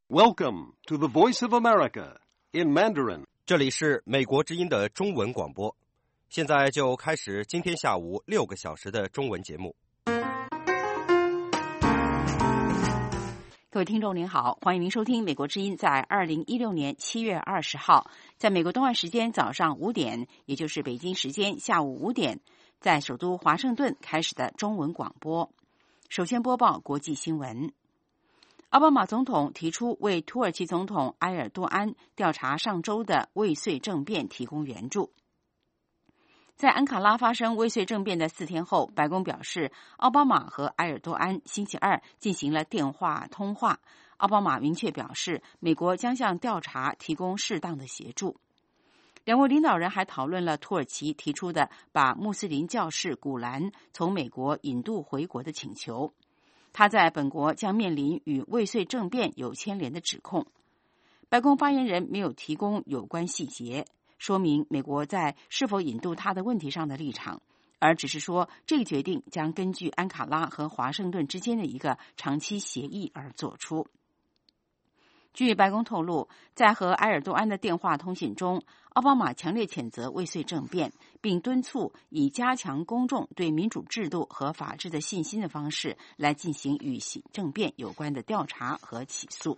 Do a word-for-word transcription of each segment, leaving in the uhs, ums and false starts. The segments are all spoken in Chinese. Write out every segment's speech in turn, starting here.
Welcome to the Voice of America in Mandarin. 这里是美国之音的中文广播，现在就开始今天下午六个小时的中文节目。 各位听众您好，欢迎您收听美国之音在二零一六年七月二十号，在美国东岸时间早上五点，也就是北京时间下午五点，在首都华盛顿开始的中文广播。首先播报国际新闻。奥巴马总统提出为土耳其总统埃尔多安调查上周的未遂政变提供援助。在安卡拉发生未遂政变的四天后，白宫表示，奥巴马和埃尔多安星期二进行了电话通话。奥巴马明确表示，美国将向调查提供适当的协助。两位领导人还讨论了土耳其提出的把穆斯林教士古兰从美国引渡回国的请求。他在本国将面临与未遂政变有牵连的指控。白宫发言人没有提供有关细节，说明美国在是否引渡他的问题上的立场，而只是说这个决定将根据安卡拉和华盛顿之间的一个长期协议而做出。据白宫透露，在和埃尔多安的电话通信中，奥巴马强烈谴责未遂政变，并敦促以加强公众对民主制度和法治的信心的方式来进行与政变有关的调查和起诉。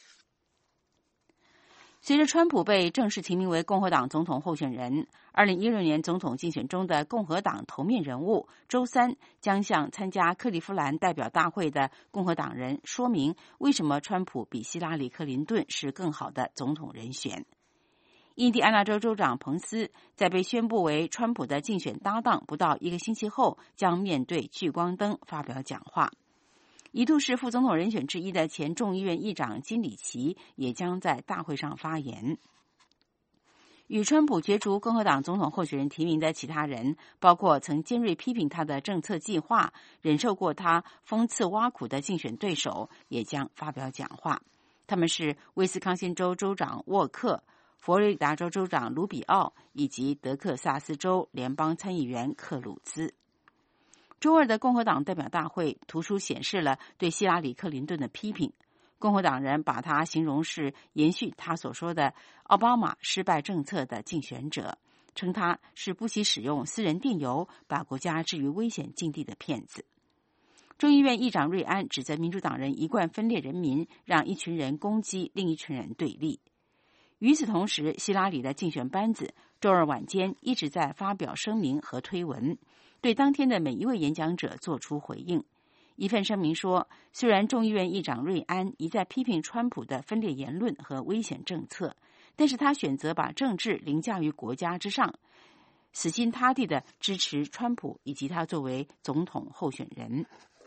随着川普被正式提名为共和党总统候选人，二零一六年总统竞选中的共和党头面人物周三将向参加克利夫兰代表大会的共和党人说明为什么川普比希拉里·克林顿是更好的总统人选。印第安纳州州长彭斯在被宣布为川普的竞选搭档不到一个星期后，将面对聚光灯发表讲话。一度是副总统人选之一的前众议院议长金里奇也将在大会上发言。与川普角逐共和党总统候选人提名的其他人，包括曾尖锐批评他的政策计划、忍受过他讽刺挖苦的竞选对手，也将发表讲话。他们是威斯康星州州长沃克、佛罗里达州州长卢比奥以及德克萨斯州联邦参议员克鲁兹。周二的共和党代表大会图书显示了对希拉里·克林顿的批评。共和党人把他形容是延续他所说的奥巴马失败政策的竞选者，称他是不惜使用私人电邮把国家置于危险境地的骗子。众议院议长瑞安指责民主党人一贯分裂人民，让一群人攻击另一群人对立。与此同时，希拉里的竞选班子周二晚间一直在发表声明和推文，对当天的每一位演讲者做出回应。一份声明说，虽然众议院议长瑞安一再批评川普的分裂言论和危险政策，但是他选择把政治凌驾于国家之上，死心塌地地支持川普以及他作为总统候选人。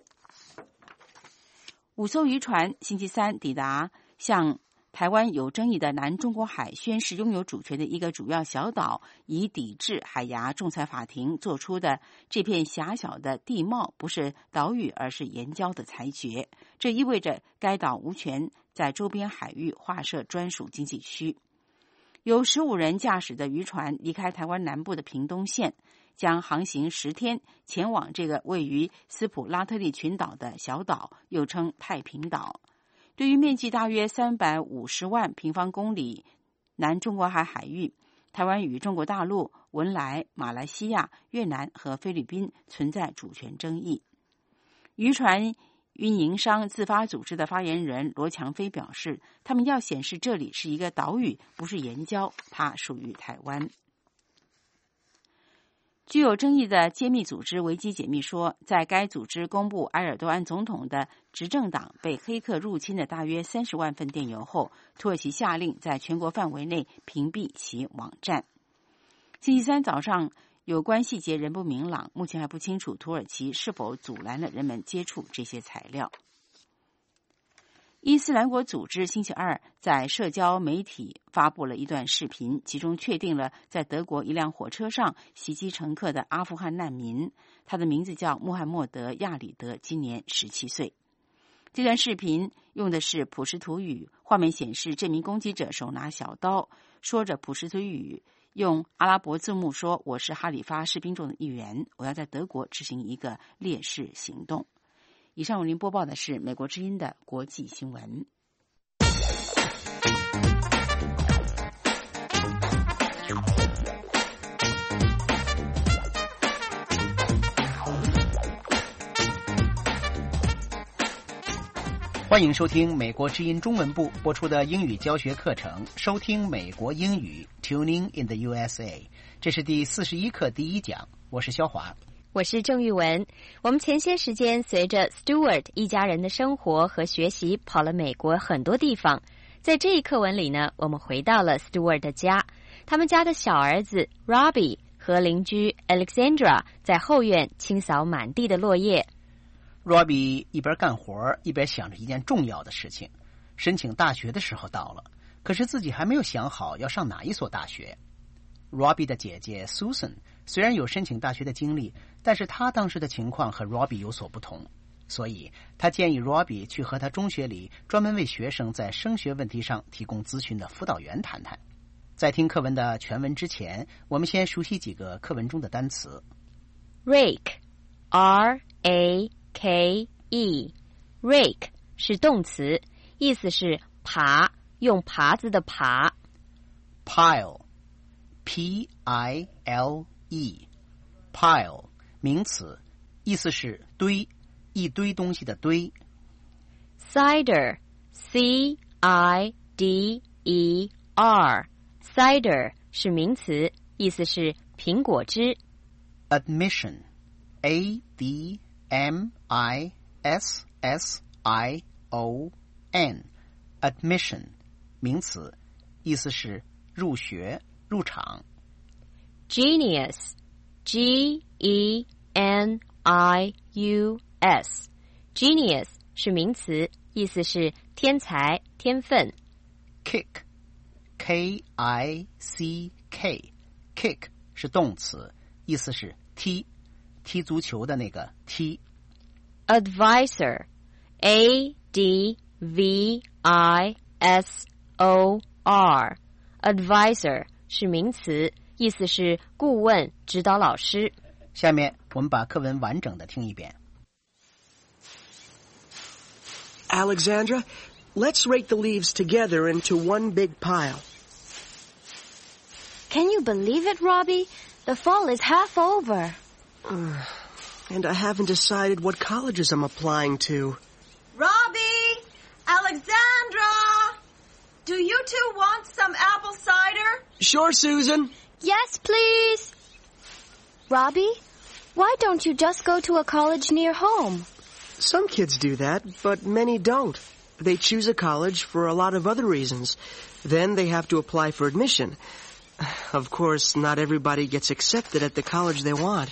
五艘渔船星期三抵达向台湾有争议的南中国海宣示拥有主权的一个主要小岛，以抵制海牙仲裁法庭做出的这片狭小的地貌不是岛屿而是岩礁的裁决。这意味着该岛无权在周边海域划设专属经济区。有十五人驾驶的渔船离开台湾南部的屏东县，将航行十天前往这个位于斯普拉特利群岛的小岛，又称太平岛。对于面积大约三百五十万平方公里南中国海海域，台湾与中国大陆、文莱、马来西亚、越南和菲律宾存在主权争议。渔船运营商自发组织的发言人罗强飞表示，他们要显示这里是一个岛屿，不是岩礁，它属于台湾。具有争议的揭秘组织维基解密说，在该组织公布埃尔多安总统的执政党被黑客入侵的大约三十万份电邮后，土耳其下令在全国范围内屏蔽其网站。星期三早上，有关细节仍不明朗，目前还不清楚土耳其是否阻拦了人们接触这些材料。伊斯兰国组织星期二在社交媒体发布了一段视频，其中确定了在德国一辆火车上袭击乘客的阿富汗难民，他的名字叫穆罕默德·亚里德，今年十七岁。这段视频用的是普什图语，画面显示这名攻击者手拿小刀，说着普什图语，用阿拉伯字幕说：“我是哈里发士兵中的一员，我要在德国执行一个烈士行动。”以上为您播报的是美国之音的国际新闻。 欢迎收听美国之音中文部播出的英语教学课程，收听美国英语 Tuning in the U S A。 这是第四十一课第一讲，我是肖华， 我是郑玉文。我们前些时间随着 Stewart 一家人的生活和学习跑了美国很多地方，在这一课文里呢，我们回到了 Stewart 的家，他们家的小儿子 Robbie 和邻居 Alexandra 在后院清扫满地的落叶。 Robbie 一边干活一边想着一件重要的事情，申请大学的时候到了，可是自己还没有想好要上哪一所大学。Robbie 的姐姐 Susan 虽然有申请大学的经历，但是她当时的情况和 Robbie 有所不同，所以她建议 Robbie 去和他中学里专门为学生在升学问题上提供咨询的辅导员谈谈。在听课文的全文之前，我们先熟悉几个课文中的单词。 Rake R A K E Rake 是动词，意思是耙，用耙子的耙。 Pile P I L E Pile 名词，意思是堆，一堆东西的堆。 Cider C I D E R Cider 是名词，意思是苹果汁。 Admission A D M I S S I O N Admission 名词，意思是入学入场。 Genius G E N I U S Genius 是名词，意思是天才天分。 Kick K I C K Kick 是动词，意思是踢，踢足球的那个踢。 Advisor A D V I S O R Advisor 是名词，意思是顾问指导老师。 下面我们把课文完整的听一遍。 Alexandra, let's rake the leaves together into one big pile. Can you believe it, Robbie? The fall is half over. Uh, and I haven't decided what colleges I'm applying to. Robbie! Alexandra! Do you two want some apple cider? Sure, Susan. Yes, please. Robbie, why don't you just go to a college near home? Some kids do that, but many don't. They choose a college for a lot of other reasons. Then they have to apply for admission. Of course, not everybody gets accepted at the college they want.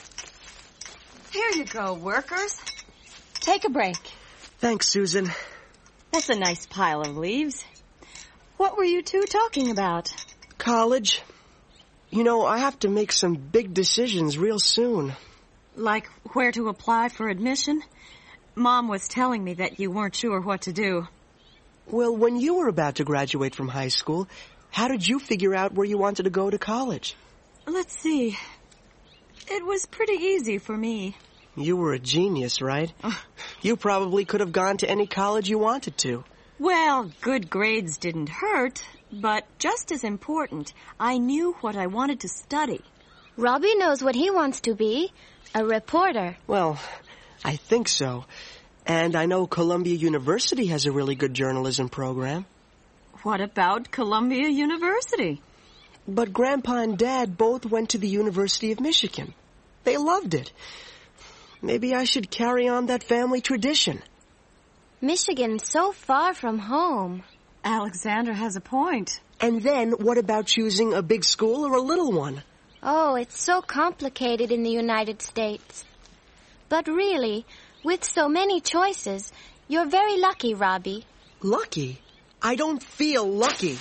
Here you go, workers. Take a break. Thanks, Susan. That's a nice pile of leaves. What were you two talking about? College. You know, I have to make some big decisions real soon. Like where to apply for admission? Mom was telling me that you weren't sure what to do. Well, when you were about to graduate from high school, how did you figure out where you wanted to go to college? Let's see. It was pretty easy for me. You were a genius, right? You probably could have gone to any college you wanted to. Well, good grades didn't hurt, but just as important, I knew what I wanted to study. Robbie knows what he wants to be, a reporter. Well, I think so. And I know Columbia University has a really good journalism program. What about Columbia University? But Grandpa and Dad both went to the University of Michigan. They loved it. Maybe I should carry on that family tradition. Michigan's so far from home. Alexandra has a point. And then what about choosing a big school or a little one? Oh, it's so complicated in the United States. But really, with so many choices, you're very lucky, Robbie. Lucky? I don't feel lucky.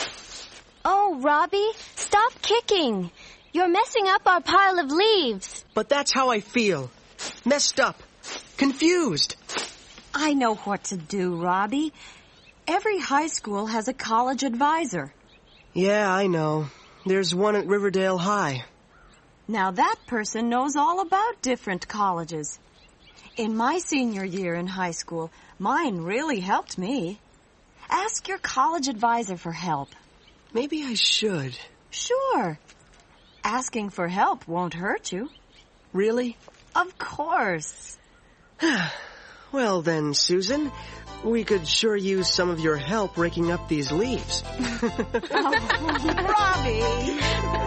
Oh, Robbie, stop kicking. You're messing up our pile of leaves. But that's how I feel. Messed up. Confused. I know what to do, Robbie. Every high school has a college advisor. Yeah, I know. There's one at Riverdale High. Now that person knows all about different colleges. In my senior year in high school, mine really helped me. Ask your college advisor for help. Maybe I should. Sure. Asking for help won't hurt you. Really? Of course. Well then, Susan, we could sure use some of your help raking up these leaves. Oh, Robbie!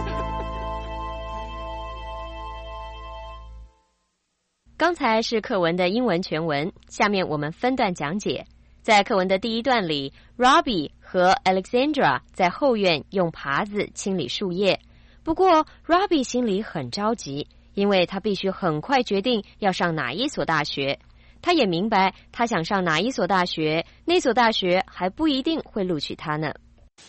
刚才是课文的英文全文，下面我们分段讲解。在课文的第一段里 ，Robbie 和 Alexandra 在后院用耙子清理树叶。不过 Robbie 心里很着急，因为他必须很快决定要上哪一所大学。他也明白，他想上哪一所大学，那所大学还不一定会录取他呢。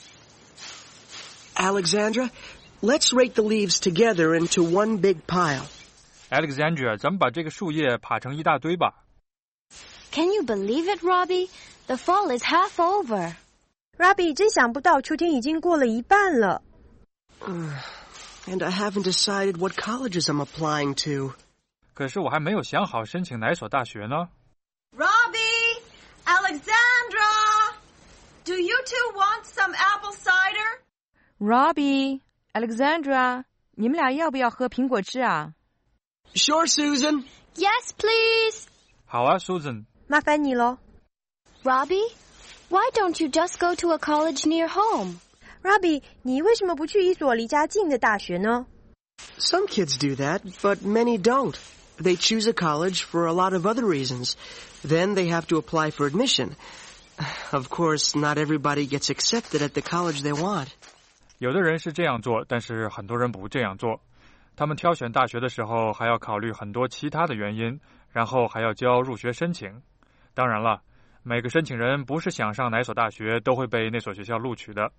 Alexandra, let's rake the leaves together into one big pile.Alexandra, 咱们把这个树叶耙成一大堆吧。 Can you believe it, Robbie? The fall is half over. Robbie, 真想不到秋天已经过了一半了。 Uh, and I haven't decided what colleges I'm applying to. 可是我还没有想好申请哪所大学呢。 Robbie, Alexandra, do you two want some apple cider? Robbie, Alexandra, 你们俩要不要喝苹果汁啊 ？Sure, Susan. Yes, please. 好啊 Susan. 麻烦你咯。 Robbie, why don't you just go to a college near home? Robbie, 你为什么不去一所离家近的大学呢？ Some kids do that, but many don't. They choose a college for a lot of other reasons. Then they have to apply for admission. Of course, not everybody gets accepted at the college they want. 有的人是这样做，但是很多人不这样做。他们挑选大学的时候还要考虑很多其他的原因，然后还要交入学申请。当然了，每个申请人不是想上哪所大学都会被那所学校录取的。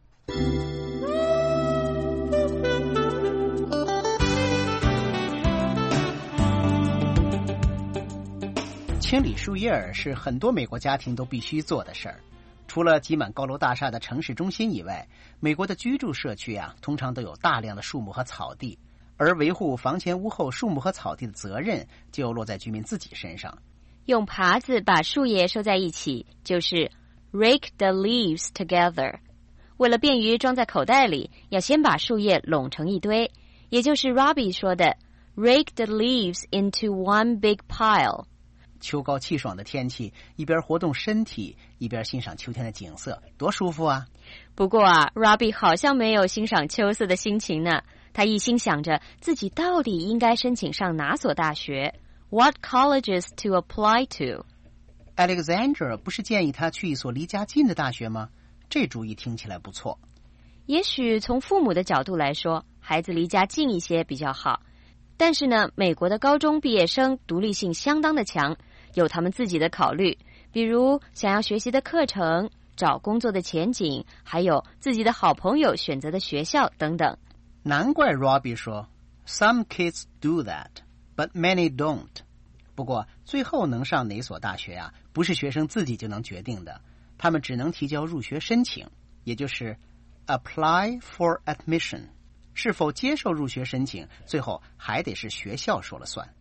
清理树叶是很多美国家庭都必须做的事儿。除了挤满高楼大厦的城市中心以外，美国的居住社区啊，通常都有大量的树木和草地。而维护房前屋后树木和草地的责任就落在居民自己身上。 用耙子把树叶收在一起，就是 rake the leaves together。为了便于装在口袋里，要先把树叶拢成一堆，也就是 Robbie 说的 rake the leaves into one big pile。 秋高气爽的天气，一边活动身体，一边欣赏秋天的景色，多舒服啊！ 不过啊 ，Robbie 好像没有欣赏秋色的心情呢。他一心想着自己到底应该申请上哪所大学 ，What colleges to apply to？ Alexandra 不是建议他去一所离家近的大学吗？这主意听起来不错。 也许从父母的角度来说，孩子离家近一些比较好。但是呢，美国的高中毕业生独立性相当的强，有他们自己的考虑，比如想要学习的课程、找工作的前景，还有自己的好朋友选择的学校等等。 难怪 Robbie 说 Some kids do that, but many don't. 不过最后能上哪所大学啊，不是学生自己就能决定的，他们只能提交入学申请，也就是 apply for admission。 是否接受入学申请，最后还得是学校说了算。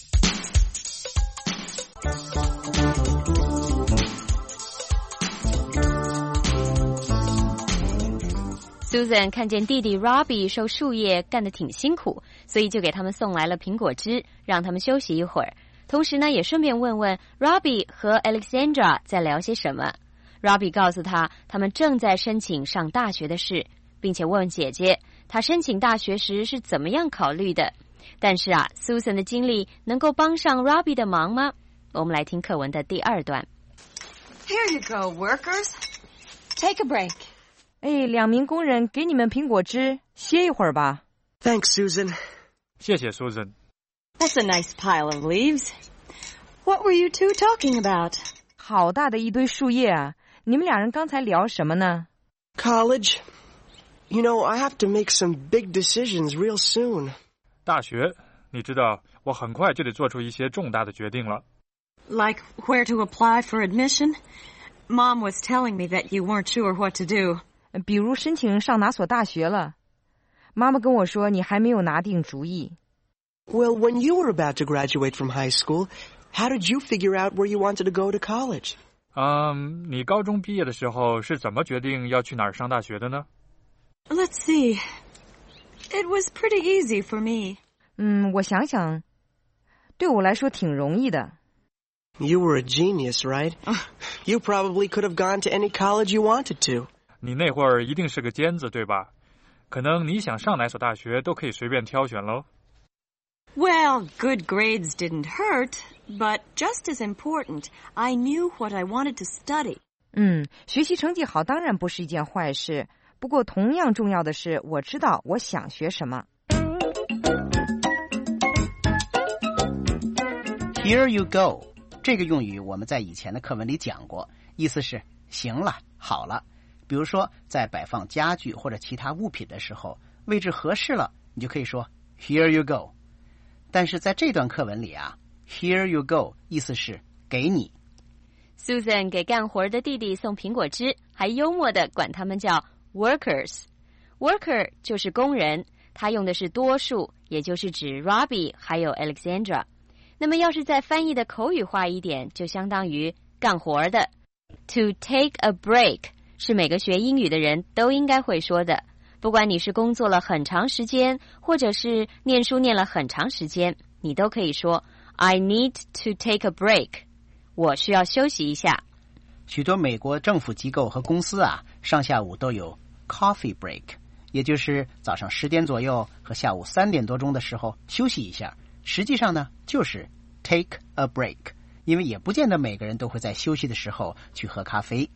Susan 看见弟弟 Robbie 收树叶干得挺辛苦，所以就给他们送来了苹果汁，让他们休息一会儿。同时呢，也顺便问问 Robbie 和 Alexandra 在聊些什么。Robbie 告诉他，他们正在申请上大学的事，并且问姐姐，她申请大学时是怎么样考虑的。但是啊 ，Susan 的经历能够帮上 Robbie 的忙吗？我们来听课文的第二段。 Here you go, workers. Take a break. 哎，两名工人给你们苹果汁，歇一会儿吧。 Thanks, Susan. 谢谢 Susan. That's a nice pile of leaves. What were you two talking about? 好大的一堆树叶啊！你们两人刚才聊什么呢？ College. You know, I have to make some big decisions real soon. 大学，你知道，我很快就得做出一些重大的决定了。 Like where to apply for admission? Mom was telling me that you weren't sure what to do. 比如申请上哪所大学了。妈妈跟我说你还没有拿定主意。 Well, when you were about to graduate from high school, how did you figure out where you wanted to go to college? 嗯，你高中毕业的时候是怎么决定要去哪儿上大学的呢？ Let's see. It was pretty easy for me. 嗯，我想想，对我来说挺容易的。 You were a genius, right? You probably could have gone to any college you wanted to. 你那会儿一定是个尖子，对吧？可能你想上哪所大学都可以随便挑选喽。 Well, good grades didn't hurt, but just as important, I knew what I wanted to study. 嗯，学习成绩好当然不是一件坏事，不过同样重要的是，我知道我想学什么。 Here you go， 这个用语我们在以前的课文里讲过，意思是行了，好了。比如说，在摆放家具或者其他物品的时候，位置合适了，你就可以说 Here you go。但是在这段课文里啊 ，Here you go 意思是给你。 Susan 给干活的弟弟送苹果汁，还幽默地管他们叫 workers。Worker 就是工人，他用的是多数，也就是指 Robbie 还有 Alexandra。那么要是再翻译的口语化一点，就相当于干活的。To take a break 是每个学英语的人都应该会说的，不管你是工作了很长时间，或者是念书念了很长时间，你都可以说 I need to take a break， 我需要休息一下。 许多美国政府机构和公司啊，上下午都有 coffee break， 也就是早上十点左右和下午三点多钟的时候休息一下，实际上呢就是 take a break， 因为也不见得每个人都会在休息的时候去喝咖啡。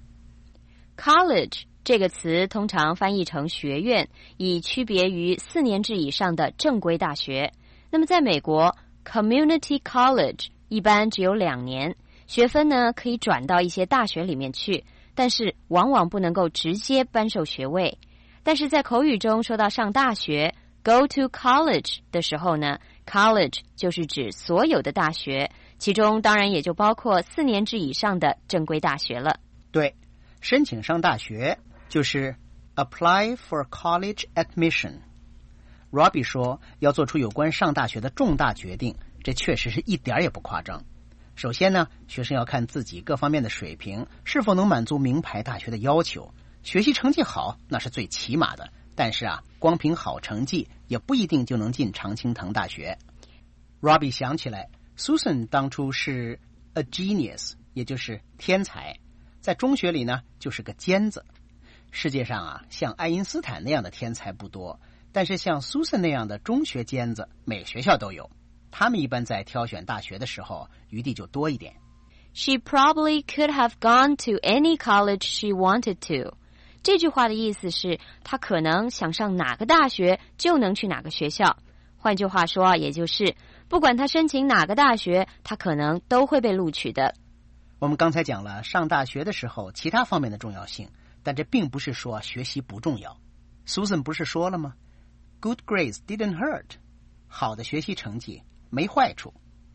College 这个词通常翻译成学院，以区别于四年制以上的正规大学。那么在美国 Community College 一般只有两年，学分呢可以转到一些大学里面去，但是往往不能够直接颁授学位。但是在口语中说到上大学 Go to college 的时候呢， College 就是指所有的大学，其中当然也就包括四年制以上的正规大学了。 对，申请上大学就是 apply for college admission。Robbie 说要做出有关上大学的重大决定，这确实是一点也不夸张。首先呢，学生要看自己各方面的水平是否能满足名牌大学的要求。学习成绩好那是最起码的，但是啊，光凭好成绩也不一定就能进常青藤大学。Robbie 想起来 Susan 当初是 a genius， 也就是天才，在中学里呢就是个尖子。世界上啊，像爱因斯坦那样的天才不多，但是像 Susan 那样的中学尖子每学校都有，他们一般在挑选大学的时候余地就多一点。 She probably could have gone to any college she wanted to。 这句话的意思是她可能想上哪个大学就能去哪个学校，换句话说，也就是不管她申请哪个大学，她可能都会被录取的。 我们刚才讲了上大学的时候其他方面的重要性，但这并不是说学习不重要。 Susan 不是说了吗？ Good grades didn't hurt， 好的学习成绩没坏处。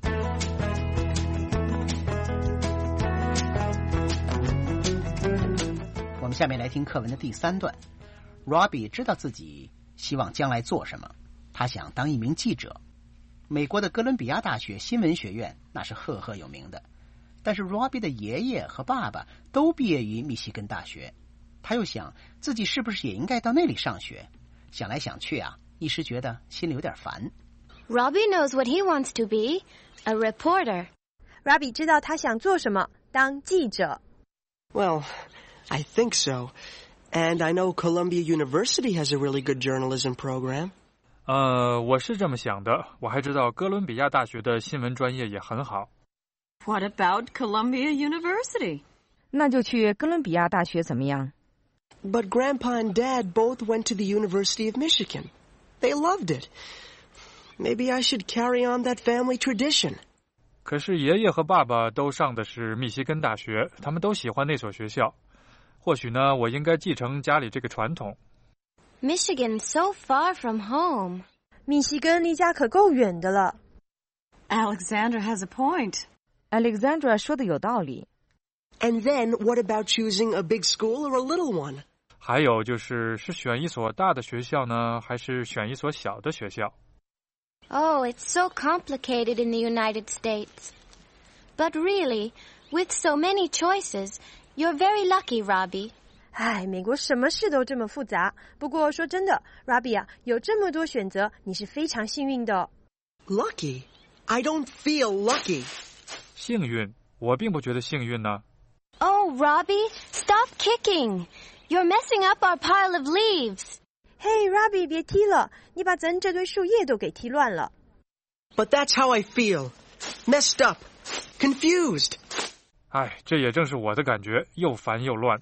我们下面来听课文的第三段。 Robbie 知道自己希望将来做什么，他想当一名记者。美国的哥伦比亚大学新闻学院那是赫赫有名的，但是 Robbie 的爷爷和爸爸都毕业于密西根大学，他又想自己是不是也应该到那里上学，想来想去啊，一时觉得心里有点烦。 Robbie knows what he wants to be, a reporter. Robbie 知道他想做什么，当记者。 Well, I think so. And I know Columbia University has a really good journalism program. 呃，我是这么想的，我还知道哥伦比亚大学的新闻专业也很好。 What about Columbia University? 那就去哥伦比亚大学怎么样？ But Grandpa and Dad both went to the University of Michigan. They loved it. Maybe I should carry on that family tradition. 可是爷爷和爸爸都上的是密西根大学，他们都喜欢那所学校。或许呢，我应该继承家里这个传统。 Michigan's so far from home. 密西根离家可够远的了。 Alexandra has a point. Alexandra 说的有道理。 And then what about choosing a big school or a little one? 还有就是是选一所大的学校呢，还是选一所小的学校？ Oh, it's so complicated in the United States. But really, with so many choices, you're very lucky, Robbie. 唉，美国什么事都这么复杂。不过说真的 ，Robbie 啊，有这么多选择，你是非常幸运的。 Lucky? I don't feel lucky. 幸运我并不觉得幸运呢。 Oh, Robbie, stop kicking. You're messing up our pile of leaves. Hey, Robbie, 别踢了，你把咱这堆树叶都给踢乱了。 But that's how I feel. Messed up. Confused. 哎，这也正是我的感觉，又烦又乱。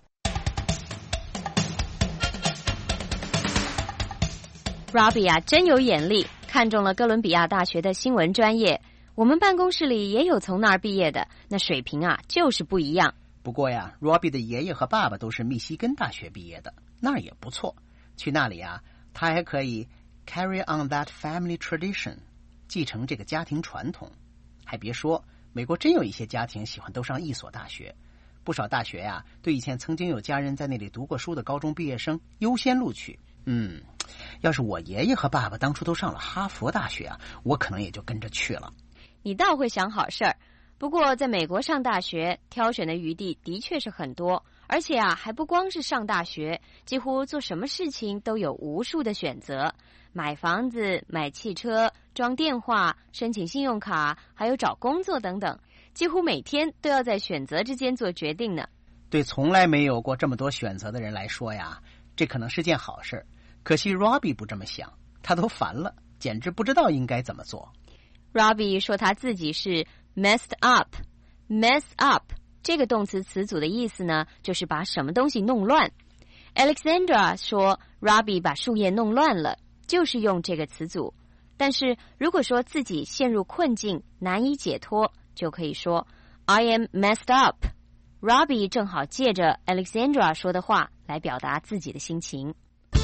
Robbie 啊，真有眼力，看中了哥伦比亚大学的新闻专业。我们办公室里也有从那儿毕业的，那水平啊，就是不一样。 不过呀 ，Robbie 的爷爷和爸爸都是密西根大学毕业的，那儿也不错。去那里啊，他还可以 carry on that family tradition， 继承这个家庭传统。还别说，美国真有一些家庭喜欢都上一所大学，不少大学呀，对以前曾经有家人在那里读过书的高中毕业生优先录取。嗯，要是我爷爷和爸爸当初都上了哈佛大学啊，我可能也就跟着去了。 你倒会想好事儿。不过在美国上大学，挑选的余地的确是很多，而且啊，还不光是上大学，几乎做什么事情都有无数的选择。买房子、买汽车、装电话、申请信用卡，还有找工作等等，几乎每天都要在选择之间做决定呢。 对从来没有过这么多选择的人来说呀，这可能是件好事。可惜 Robbie 不这么想，他都烦了，简直不知道应该怎么做。 Robbie 说他自己是 messed up. Mess up 这个动词词组的意思呢，就是把什么东西弄乱。Alexandra 说 Robbie 把树叶弄乱了，就是用这个词组。但是如果说自己陷入困境，难以解脱，就可以说 I am messed up. Robbie 正好借着 Alexandra 说的话来表达自己的心情。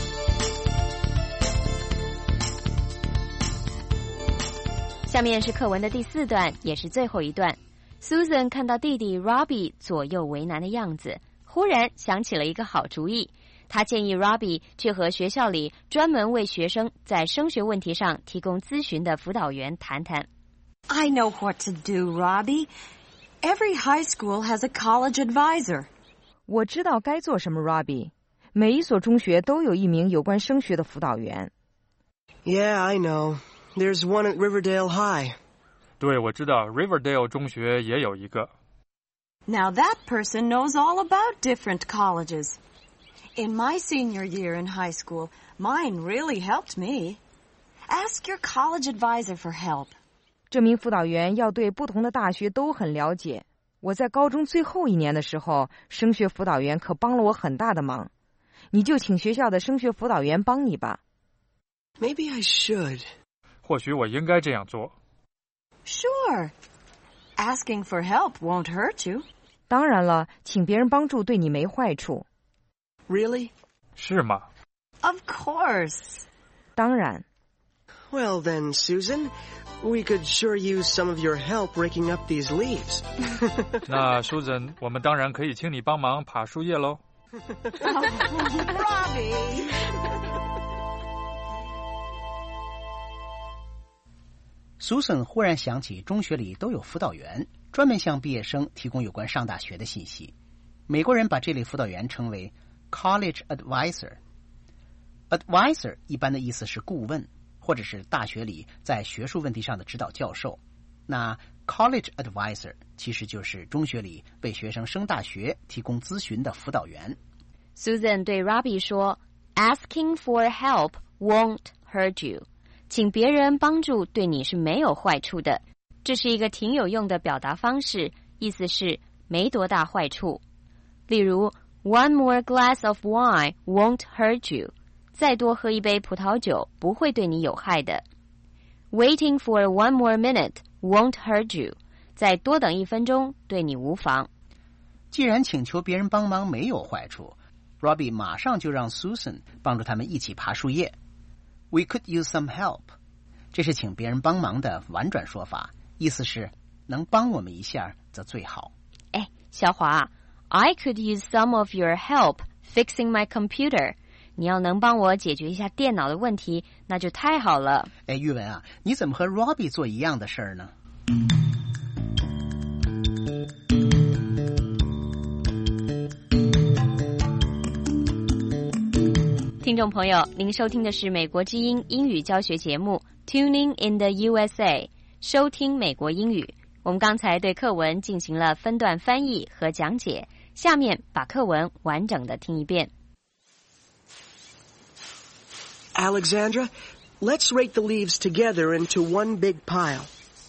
下面是课文的第四段，也是最后一段。Susan 看到弟弟 Robbie 左右为难的样子，忽然想起了一个好主意。他建议 Robbie 去和学校里专门为学生在升学问题上提供咨询的辅导员谈谈。 I know what to do, Robbie. Every high school has a college advisor. 我知道该做什么 Robbie. 每一所中学都有一名有关升学的辅导员。 Yeah, I know.There's one at Riverdale High. 对，我知道 Riverdale 中学也有一个。 Now that person knows all about different colleges. In my senior year in high school, mine really helped me. Ask your college advisor for help. 这名辅导员要对不同的大学都很了解。我在高中最后一年的时候，升学辅导员可帮了我很大的忙。你就请学校的升学辅导员帮你吧。 Maybe I should. 或许我应该这样做。 Sure. Asking for help won't hurt you. 当然了，请别人帮助对你没坏处。 Really? 是吗？ Of course. 当然。 Well then, Susan, we could sure use some of your help raking up these leaves. 那 Susan， 我们当然可以请你帮忙爬树叶喽。 Robbie! Susan 忽然想起中学里都有辅导员，专门向毕业生提供有关上大学的信息。美国人把这类辅导员称为 college advisor。advisor 一般的意思是顾问，或者是大学里在学术问题上的指导教授。那 college advisor 其实就是中学里为学生升大学提供咨询的辅导员。 Susan 对 Robbie 说 Asking for help won't hurt you。请别人帮助对你是没有坏处的，这是一个挺有用的表达方式，意思是没多大坏处。例如 One more glass of wine won't hurt you， 再多喝一杯葡萄酒不会对你有害的。Waiting for one more minute won't hurt you， 再多等一分钟对你无妨。 既然请求别人帮忙没有坏处， Robbie 马上就让 Susan 帮助他们一起爬树叶。We could use some help. 这是请别人帮忙的婉转说法，意思是能帮我们一下则最好。 哎，小华 I could use some of your help fixing my computer. 你要能帮我解决一下电脑的问题，那就太好了。 哎，玉文啊，你怎么和 Robbie 做一样的事儿呢？ 听众朋友，您收听的是美国之音英语教学节目 Tuning in the U S A， 收听美国英语。 我们刚才对课文进行了分段翻译和讲解，下面把课文完整的听一遍。 Alexandra, let's rake the leaves together into one big pile.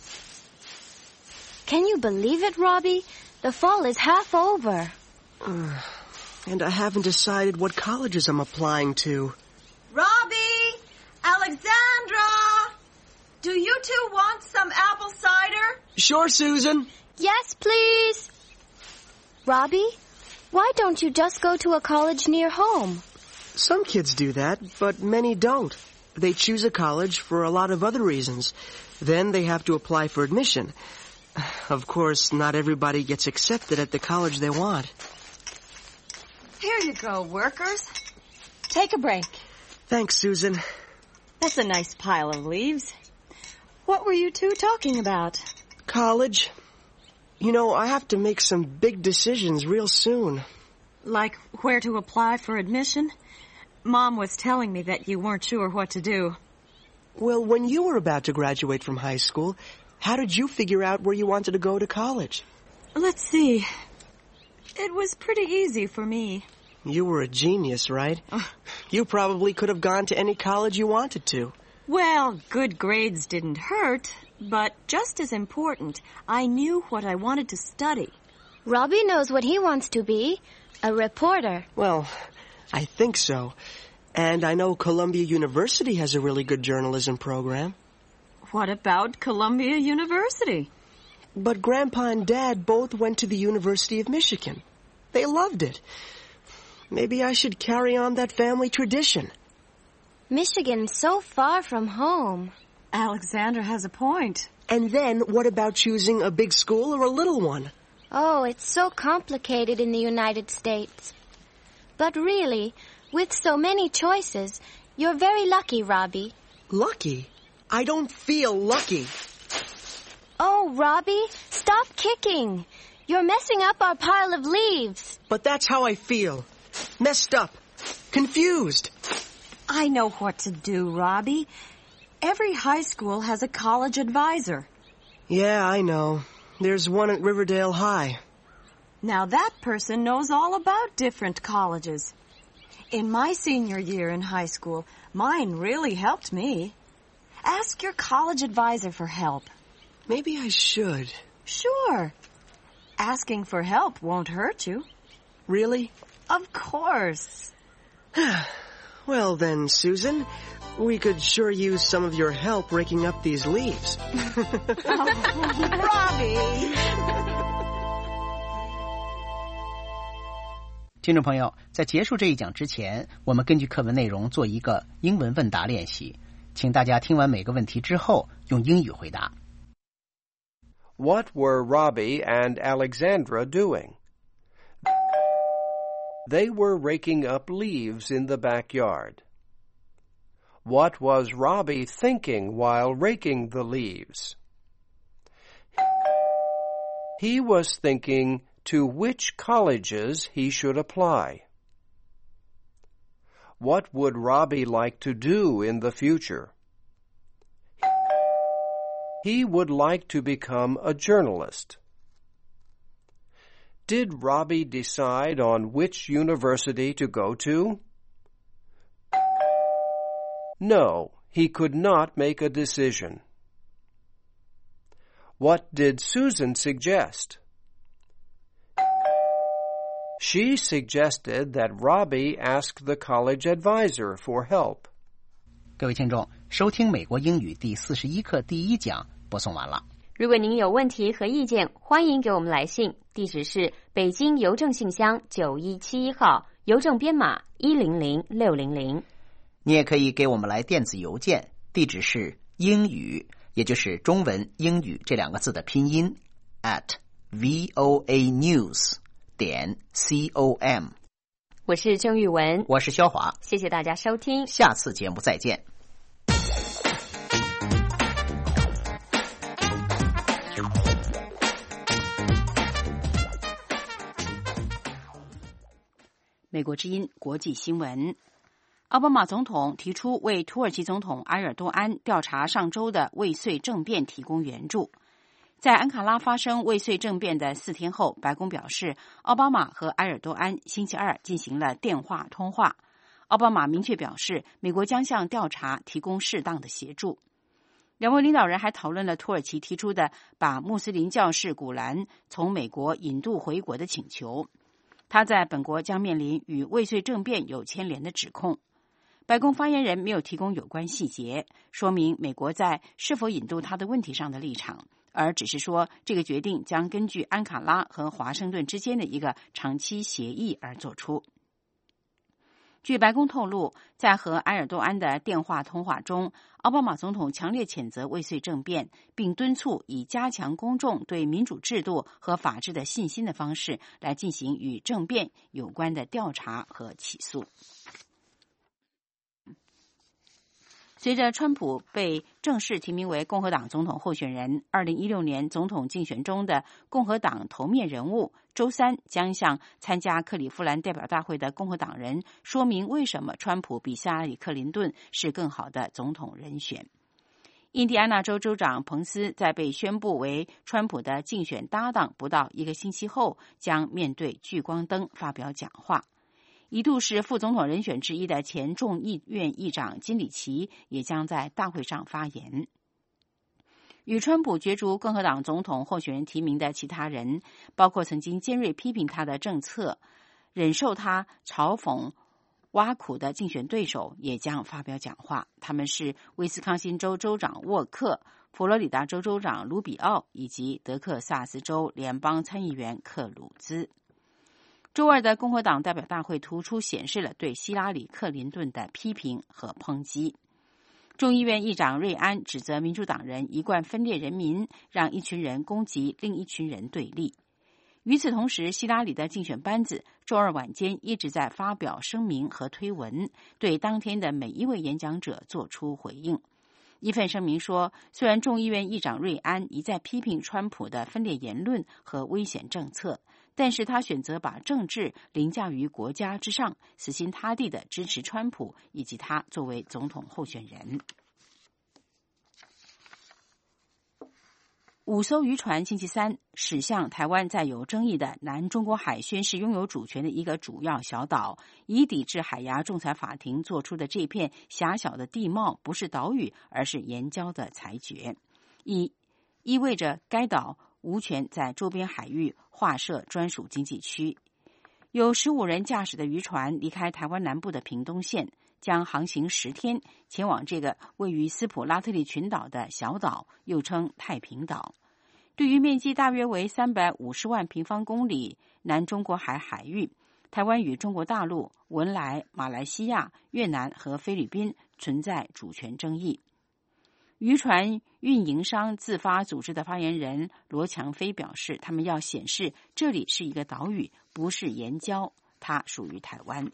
Can you believe it, Robbie? The fall is half over. Uh, and I haven't decided what colleges I'm applying to. Robbie! Alexandra! Do you two want some apple cider? Sure, Susan. Yes, please. Robbie, why don't you just go to a college near home? Some kids do that, but many don't. They choose a college for a lot of other reasons. Then they have to apply for admission. Of course, not everybody gets accepted at the college they want. Here you go, workers. Take a break. Thanks, Susan. That's a nice pile of leaves. What were you two talking about? College. You know, I have to make some big decisions real soon. Like where to apply for admission? Mom was telling me that you weren't sure what to do. Well, when you were about to graduate from high school, how did you figure out where you wanted to go to college? Let's see. It was pretty easy for me. You were a genius, right? You probably could have gone to any college you wanted to. Well, good grades didn't hurt, but just as important, I knew what I wanted to study. Robbie knows what he wants to be, a reporter. Well, I think so. And I know Columbia University has a really good journalism program. What about Columbia University? But Grandpa and Dad both went to the University of Michigan. They loved it. Maybe I should carry on that family tradition. Michigan's so far from home. Alexandra has a point. And then what about choosing a big school or a little one? Oh, it's so complicated in the United States. But really, with so many choices, you're very lucky, Robbie. Lucky? I don't feel lucky. Oh, Robbie, stop kicking. You're messing up our pile of leaves. But that's how I feel. Messed up. Confused. I know what to do, Robbie. Every high school has a college advisor. Yeah, I know. There's one at Riverdale High. Now that person knows all about different colleges. In my senior year in high school, mine really helped me. Ask your college advisor for help. Maybe I should. Sure. Asking for help won't hurt you. Really? Of course. Well then, Susan, we could sure use some of your help raking up these leaves. Oh, Robbie! 听众朋友，在结束这一讲之前，我们根据课文内容做一个英文问答练习，请大家听完每个问题之后用英语回答。 What were Robbie and Alexandra doing? They were raking up leaves in the backyard. What was Robbie thinking while raking the leaves? He was thinking to which colleges he should apply. What would Robbie like to do in the future? He would like to become a journalist. Did Robbie decide on which university to go to? No, he could not make a decision. What did Susan suggest? She suggested that Robbie ask the college advisor for help. 各位听众，收听美国英语第四十一课第一讲播送完了。 如果您有问题和意见，欢迎给我们来信，地址是北京邮政信箱九一七一号，邮政编码一零零六零零。 你也可以给我们来电子邮件，地址是英语，也就是中文英语这两个字的拼音 at voanews 点 com。 我是郑玉文， 我是肖华， 谢谢大家收听， 下次节目再见。 美国之音国际新闻，奥巴马总统提出为土耳其总统埃尔多安调查上周的未遂政变提供援助。 在安卡拉发生未遂政变的四天后，白宫表示，奥巴马和埃尔多安星期二进行了电话通话。奥巴马明确表示，美国将向调查提供适当的协助。两位领导人还讨论了土耳其提出的把穆斯林教士古兰从美国引渡回国的请求。他在本国将面临与未遂政变有牵连的指控。白宫发言人没有提供有关细节，说明美国在是否引渡他的问题上的立场，而只是说这个决定将根据安卡拉和华盛顿之间的一个长期协议而做出。据白宫透露，在和埃尔多安的电话通话中，奥巴马总统强烈谴责未遂政变，并敦促以加强公众对民主制度和法治的信心的方式来进行与政变有关的调查和起诉。随着川普被正式提名为共和党总统候选人，二零一六年总统竞选中的共和党头面人物周三将向参加克利夫兰代表大会的共和党人说明为什么川普比希拉里·克林顿是更好的总统人选。印第安纳州州长彭斯在被宣布为川普的竞选搭档不到一个星期后，将面对聚光灯发表讲话。一度是副总统人选之一的前众议院议长金里奇也将在大会上发言。与川普角逐共和党总统候选人提名的其他人，包括曾经尖锐批评他的政策、忍受他嘲讽挖苦的竞选对手，也将发表讲话。他们是威斯康辛州州长沃克、佛罗里达州州长卢比奥以及德克萨斯州联邦参议员克鲁兹。周二的共和党代表大会突出显示了对希拉里·克林顿的批评和抨击。众议院议长瑞安指责民主党人一贯分裂人民，让一群人攻击另一群人对立。与此同时，希拉里的竞选班子周二晚间一直在发表声明和推文，对当天的每一位演讲者做出回应。一份声明说，虽然众议院议长瑞安一再批评川普的分裂言论和危险政策，但是他选择把政治凌驾于国家之上，死心塌地地支持川普以及他作为总统候选人。五艘渔船星期三驶向台湾在有争议的南中国海宣示拥有主权的一个主要小岛，以抵制海牙仲裁法庭做出的这片狭小的地貌不是岛屿而是岩礁的裁决，意意味着该岛无权在周边海域划设专属经济区。有十五人驾驶的渔船离开台湾南部的屏东县，将航行十天，前往这个位于斯普拉特利群岛的小岛，又称太平岛。对于面积大约为三百五十万平方公里南中国海海域，台湾与中国大陆、文莱、马来西亚、越南和菲律宾存在主权争议。渔船运营商自发组织的发言人罗强飞表示，他们要显示这里是一个岛屿，不是岩礁，它属于台湾。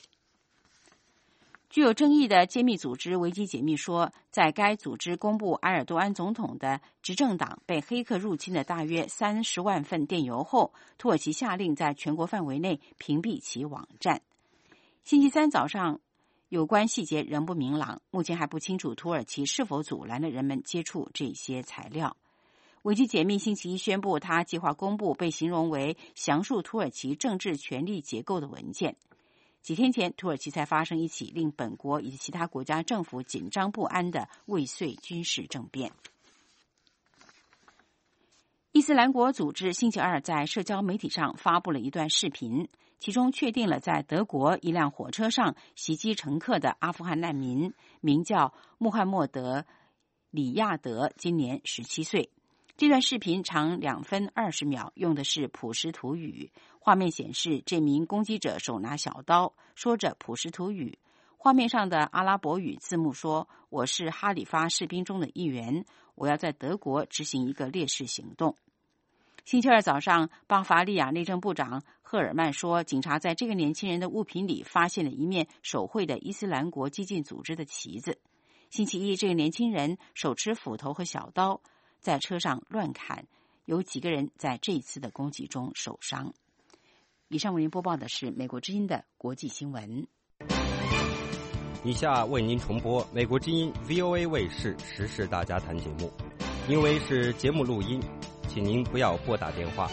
具有争议的揭秘组织维基解密说，在该组织公布埃尔多安总统的执政党被黑客入侵的大约三十万份电邮后，土耳其下令在全国范围内屏蔽其网站。星期三早上，有关细节仍不明朗，目前还不清楚土耳其是否阻拦了人们接触这些材料。维基解密星期一宣布，他计划公布被形容为详述土耳其政治权力结构的文件。几天前，土耳其才发生一起令本国以及其他国家政府紧张不安的未遂军事政变。伊斯兰国组织星期二在社交媒体上发布了一段视频，其中确定了在德国一辆火车上袭击乘客的阿富汗难民，名叫穆罕默德·里亚德，今年十七岁。这段视频长两分二十秒，用的是普什图语。画面显示，这名攻击者手拿小刀，说着普什图语。画面上的阿拉伯语字幕说：“我是哈里发士兵中的一员，我要在德国执行一个烈士行动。”星期二早上，巴伐利亚内政部长赫尔曼说，警察在这个年轻人的物品里发现了一面手绘的伊斯兰国激进组织的旗子。星期一，这个年轻人手持斧头和小刀，在车上乱砍，有几个人在这一次的攻击中受伤。以上为您播报的是美国之音的国际新闻。 以下为您重播美国之音 V O A 卫视时事大家谈节目，因为是节目录音， 请您不要拨打电话。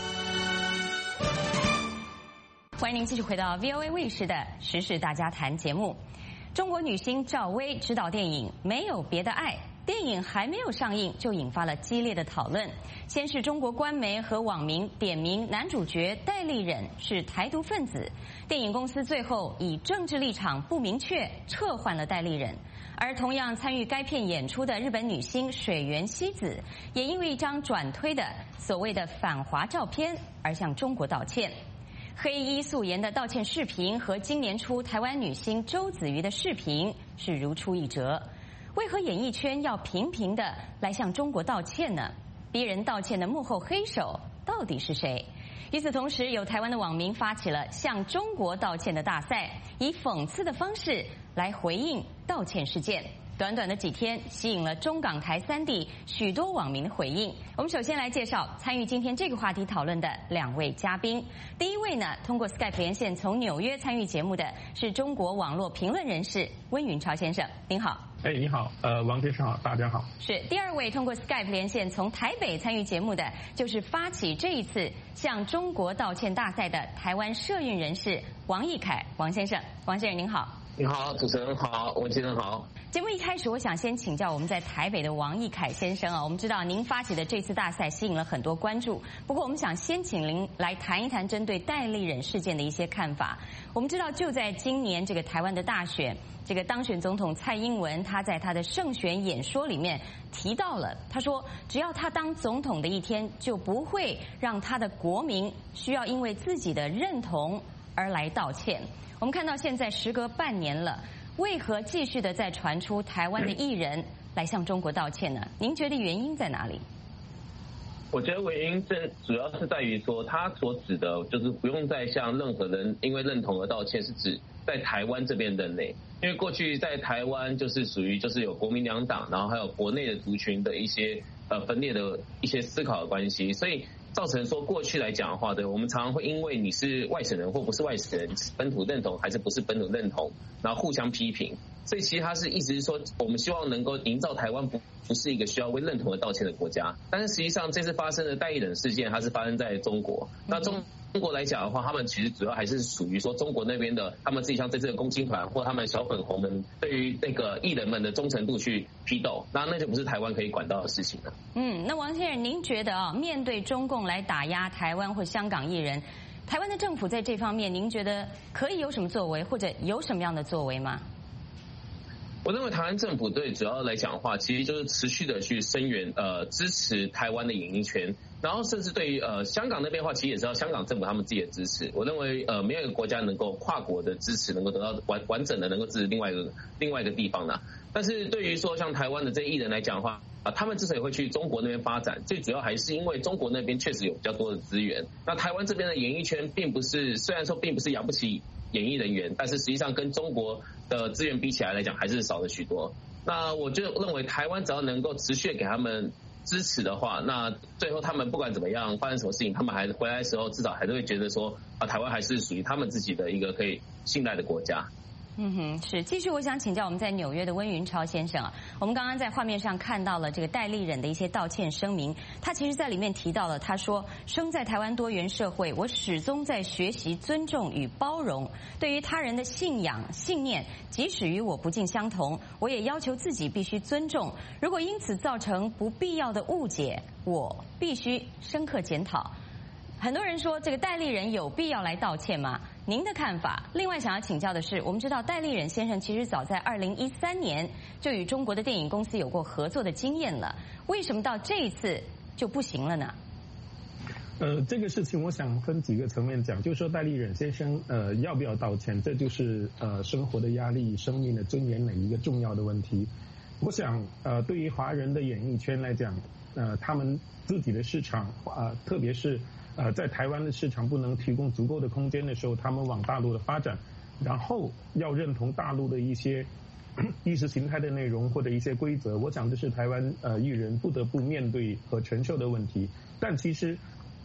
欢迎您继续回到 V O A 卫视的《时事大家谈》节目。中国女星赵薇执导电影《没有别的爱》，电影还没有上映就引发了激烈的讨论。先是中国官媒和网民点名男主角戴立忍是台独分子，电影公司最后以政治立场不明确撤换了戴立忍。而同样参与该片演出的日本女星水原希子，也因为一张转推的所谓的反华照片而向中国道歉。黑衣素颜的道歉视频和今年初台湾女星周子瑜的视频是如出一辙。为何演艺圈要频频的来向中国道歉呢？逼人道歉的幕后黑手到底是谁？与此同时，有台湾的网民发起了向中国道歉的大赛，以讽刺的方式来回应道歉事件。短短的几天，吸引了中港台三地许多网民的回应。我们首先来介绍参与今天这个话题讨论的两位嘉宾。第一位呢，通过 Skype 连线从纽约参与节目的是中国网络评论人士温云超先生，您好。 哎，你好，呃，王先生好，大家好。 是第二位通过 Skype 连线从台北参与节目的，就是发起这一次向中国道歉大赛的台湾社运人士王义凯，王先生。王先生您好。 你好，主持人好，文先生好。 节目一开始，我想先请教我们在台北的王义凯先生啊，我们知道您发起的这次大赛吸引了很多关注，不过我们想先请您来谈一谈针对戴立忍事件的一些看法。我们知道就在今年这个台湾的大选，这个当选总统蔡英文他在他的胜选演说里面提到了，他说只要他当总统的一天，就不会让他的国民需要因为自己的认同而来道歉。我们看到现在时隔半年了，为何继续的在传出台湾的艺人来向中国道歉呢？您觉得原因在哪里？ 我觉得原因正主要是在于说，他所指的就是不用再向任何人因为认同而道歉，是指在台湾这边任内，因为过去在台湾就是属于就是有国民两党，然后还有国内的族群的一些呃分裂的一些思考的关系，所以造成说过去来讲的话，对，我们常常会因为你是外省人或不是外省人，本土认同还是不是本土认同，然后互相批评。所以其实他是意思是说，我们希望能够营造台湾不不是一个需要为认同而道歉的国家。但是实际上这次发生的戴立忍事件，它是发生在中国。那中中国来讲的话，他们其实主要还是属于说中国那边的，他们自己像这次的共青团或他们小粉红们对于那个艺人们的忠诚度去批斗，那那就不是台湾可以管到的事情了。 嗯，那王先生，您觉得啊，面对中共来打压台湾或香港艺人，台湾的政府在这方面，您觉得可以有什么作为，或者有什么样的作为吗？ 我认为台湾政府对主要来讲的话，其实就是持续的去声援呃支持台湾的演艺圈，然后甚至对于呃香港那边的话，其实也知道香港政府他们自己的支持。我认为呃没有一个国家能够跨国的支持能够得到完完整的能够支持另外一个另外一个地方啦。但是对于说像台湾的这些艺人来讲的话，啊，他们之所以会去中国那边发展，最主要还是因为中国那边确实有比较多的资源。那台湾这边的演艺圈并不是，虽然说并不是养不起演艺人员，但是实际上跟中国的资源比起来来讲，还是少了许多。那我就认为台湾只要能够持续给他们支持的话，那最后他们不管怎么样发生什么事情，他们还回来的时候，至少还是会觉得说啊，台湾还是属于他们自己的一个可以信赖的国家。 嗯哼，是。继续，我想请教我们在纽约的温云超先生啊，我们刚刚在画面上看到了这个戴立忍的一些道歉声明，他其实在里面提到了，他说，生在台湾多元社会，我始终在学习尊重与包容，对于他人的信仰信念，即使与我不尽相同，我也要求自己必须尊重，如果因此造成不必要的误解，我必须深刻检讨。很多人说这个戴立忍有必要来道歉吗？您的看法？另外想要请教的是，我们知道戴立忍先生其实早在二零一三年就与中国的电影公司有过合作的经验了，为什么到这一次就不行了呢？ 呃，这个事情我想分几个层面讲，就是说戴立忍先生呃要不要道歉，这就是呃生活的压力、生命的尊严的一个重要的问题。我想呃对于华人的演艺圈来讲，呃他们自己的市场啊、呃，特别是呃，在台湾的市场不能提供足够的空间的时候，他们往大陆的发展，然后要认同大陆的一些意识形态的内容或者一些规则，我想这是台湾呃艺人不得不面对和承受的问题。但其实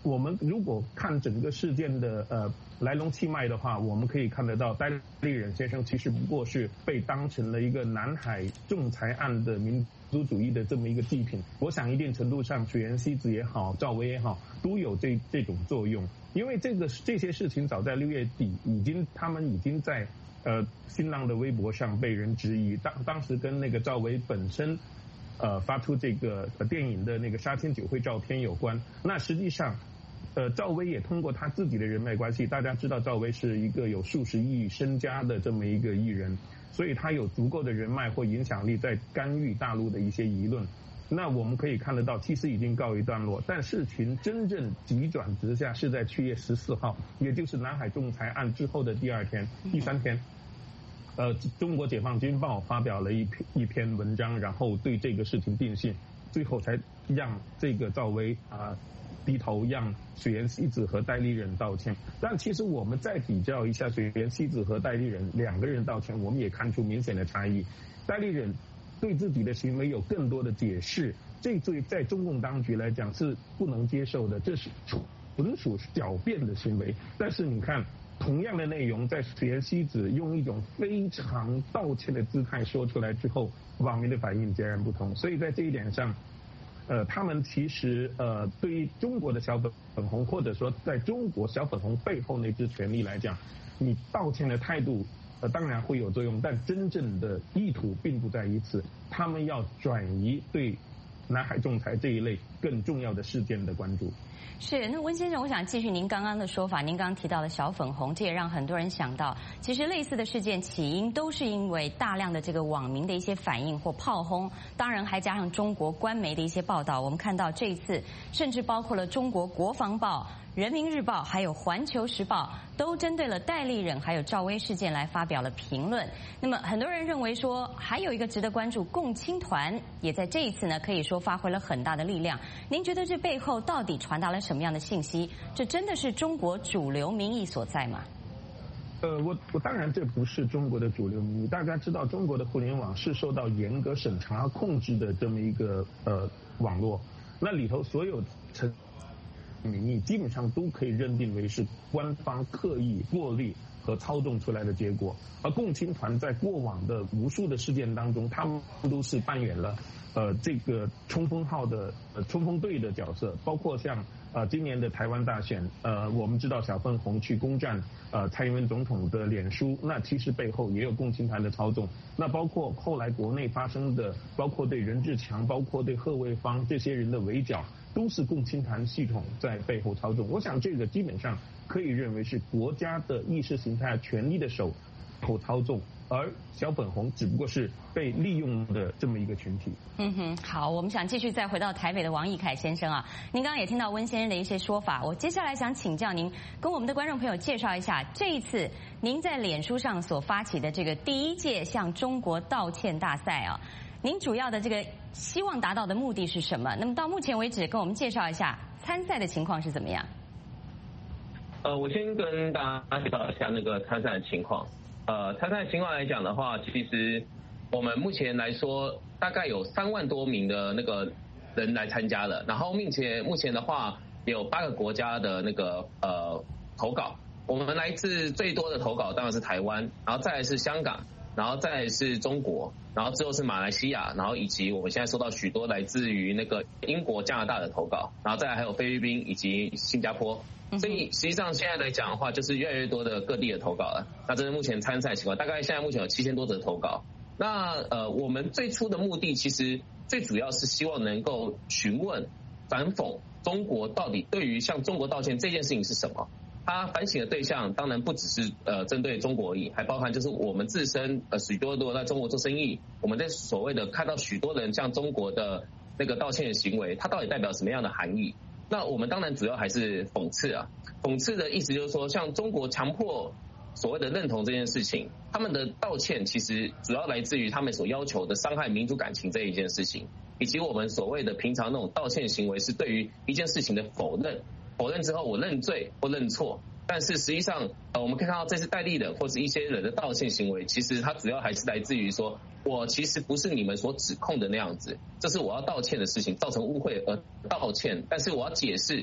我们如果看整个事件的呃来龙去脉的话，我们可以看得到，戴立忍先生其实不过是被当成了一个南海仲裁案的民族主义的这么一个祭品。我想一定程度上，水原希子也好，赵薇也好，都有这这种作用。因为这个这些事情早在六月底已经，他们已经在呃新浪的微博上被人质疑，当当时跟那个赵薇本身。呃，发出这个电影的那个杀青酒会照片有关。那实际上，呃，赵薇也通过她自己的人脉关系，大家知道赵薇是一个有数十亿身家的这么一个艺人，所以她有足够的人脉或影响力在干预大陆的一些舆论。那我们可以看得到，其实已经告一段落，但事情真正急转直下是在七月十四号，也就是南海仲裁案之后的第二天、第三天。呃，中国解放军报发表了一篇一篇文章，然后对这个事情定性，最后才让这个赵薇啊、呃、低头，让水原希子和戴立忍道歉。但其实我们再比较一下水原希子和戴立忍两个人道歉，我们也看出明显的差异。戴立忍对自己的行为有更多的解释，这对在中共当局来讲是不能接受的，这是纯属狡辩的行为。但是你看。同样的内容，在水原希子用一种非常道歉的姿态说出来之后，网民的反应截然不同。所以在这一点上，呃，他们其实呃，对于中国的小粉红，或者说在中国小粉红背后那支权力来讲，你道歉的态度，呃，当然会有作用，但真正的意图并不在于此。他们要转移对南海仲裁这一类更重要的事件的关注。 是，那温先生，我想继续您刚刚的说法，您刚刚提到的小粉红，这也让很多人想到，其实类似的事件起因都是因为大量的这个网民的一些反应或炮轰，当然还加上中国官媒的一些报道。我们看到这一次，甚至包括了中国国防报、人民日报还有环球时报都针对了戴立忍还有赵薇事件来发表了评论。那么很多人认为说，还有一个值得关注，共青团也在这一次呢可以说发挥了很大的力量。您觉得这背后到底传达了什么样的信息？这真的是中国主流民意所在吗？ 呃，我我当然这不是中国的主流民意。大家知道，中国的互联网是受到严格审查控制的这么一个呃网络，那里头所有成民意基本上都可以认定为是官方刻意过滤和操纵出来的结果。而共青团在过往的无数的事件当中，他们都是扮演了呃这个冲锋号的呃冲锋队的角色，包括像呃今年的台湾大选，呃我们知道小粉红去攻占呃蔡英文总统的脸书，那其实背后也有共青团的操纵。那包括后来国内发生的，包括对任志强，包括对贺卫方这些人的围剿，都是共青团系统在背后操纵。我想这个基本上可以认为是国家的意识形态权力的手后操纵，而小粉红只不过是被利用的这么一个群体。 嗯哼，好，我们想继续再回到台北的王义凯先生啊，您刚刚也听到温先生的一些说法，我接下来想请教您，跟我们的观众朋友介绍一下这一次您在脸书上所发起的这个第一届向中国道歉大赛啊，您主要的这个希望达到的目的是什么？那么到目前为止，跟我们介绍一下参赛的情况是怎么样？ 呃，我先跟大家介绍一下那个参赛的情况。呃，参赛情况来讲的话，其实我们目前来说大概有三万多名的那个人来参加了，然后目前目前的话有八个国家的那个呃投稿，我们来自最多的投稿当然是台湾，然后再来是香港，然后再来是中国，然后之后是马来西亚，然后以及我们现在收到许多来自于那个英国、加拿大的投稿，然后再来还有菲律宾以及新加坡。所以实际上现在来讲的话，就是越来越多的各地的投稿了。那这是目前参赛情况，大概现在目前有七千多则投稿。那呃，我们最初的目的其实最主要是希望能够询问、反讽中国到底对于向中国道歉这件事情是什么。他反省的对象当然不只是呃针对中国而已，还包含就是我们自身呃许多多在中国做生意，我们在所谓的看到许多人向中国的那个道歉的行为，它到底代表什么样的含义？那我们当然主要还是讽刺啊，讽刺的意思就是说，像中国强迫所谓的认同这件事情，他们的道歉其实主要来自于他们所要求的伤害民族感情这一件事情，以及我们所谓的平常那种道歉行为是对于一件事情的否认，否认之后我认罪或认错。但是实际上，呃，我们可以看到这次戴立忍或是一些人的道歉行为，其实它主要还是来自于说，我其实不是你们所指控的那样子，这是我要道歉的事情，造成误会而道歉，但是我要解释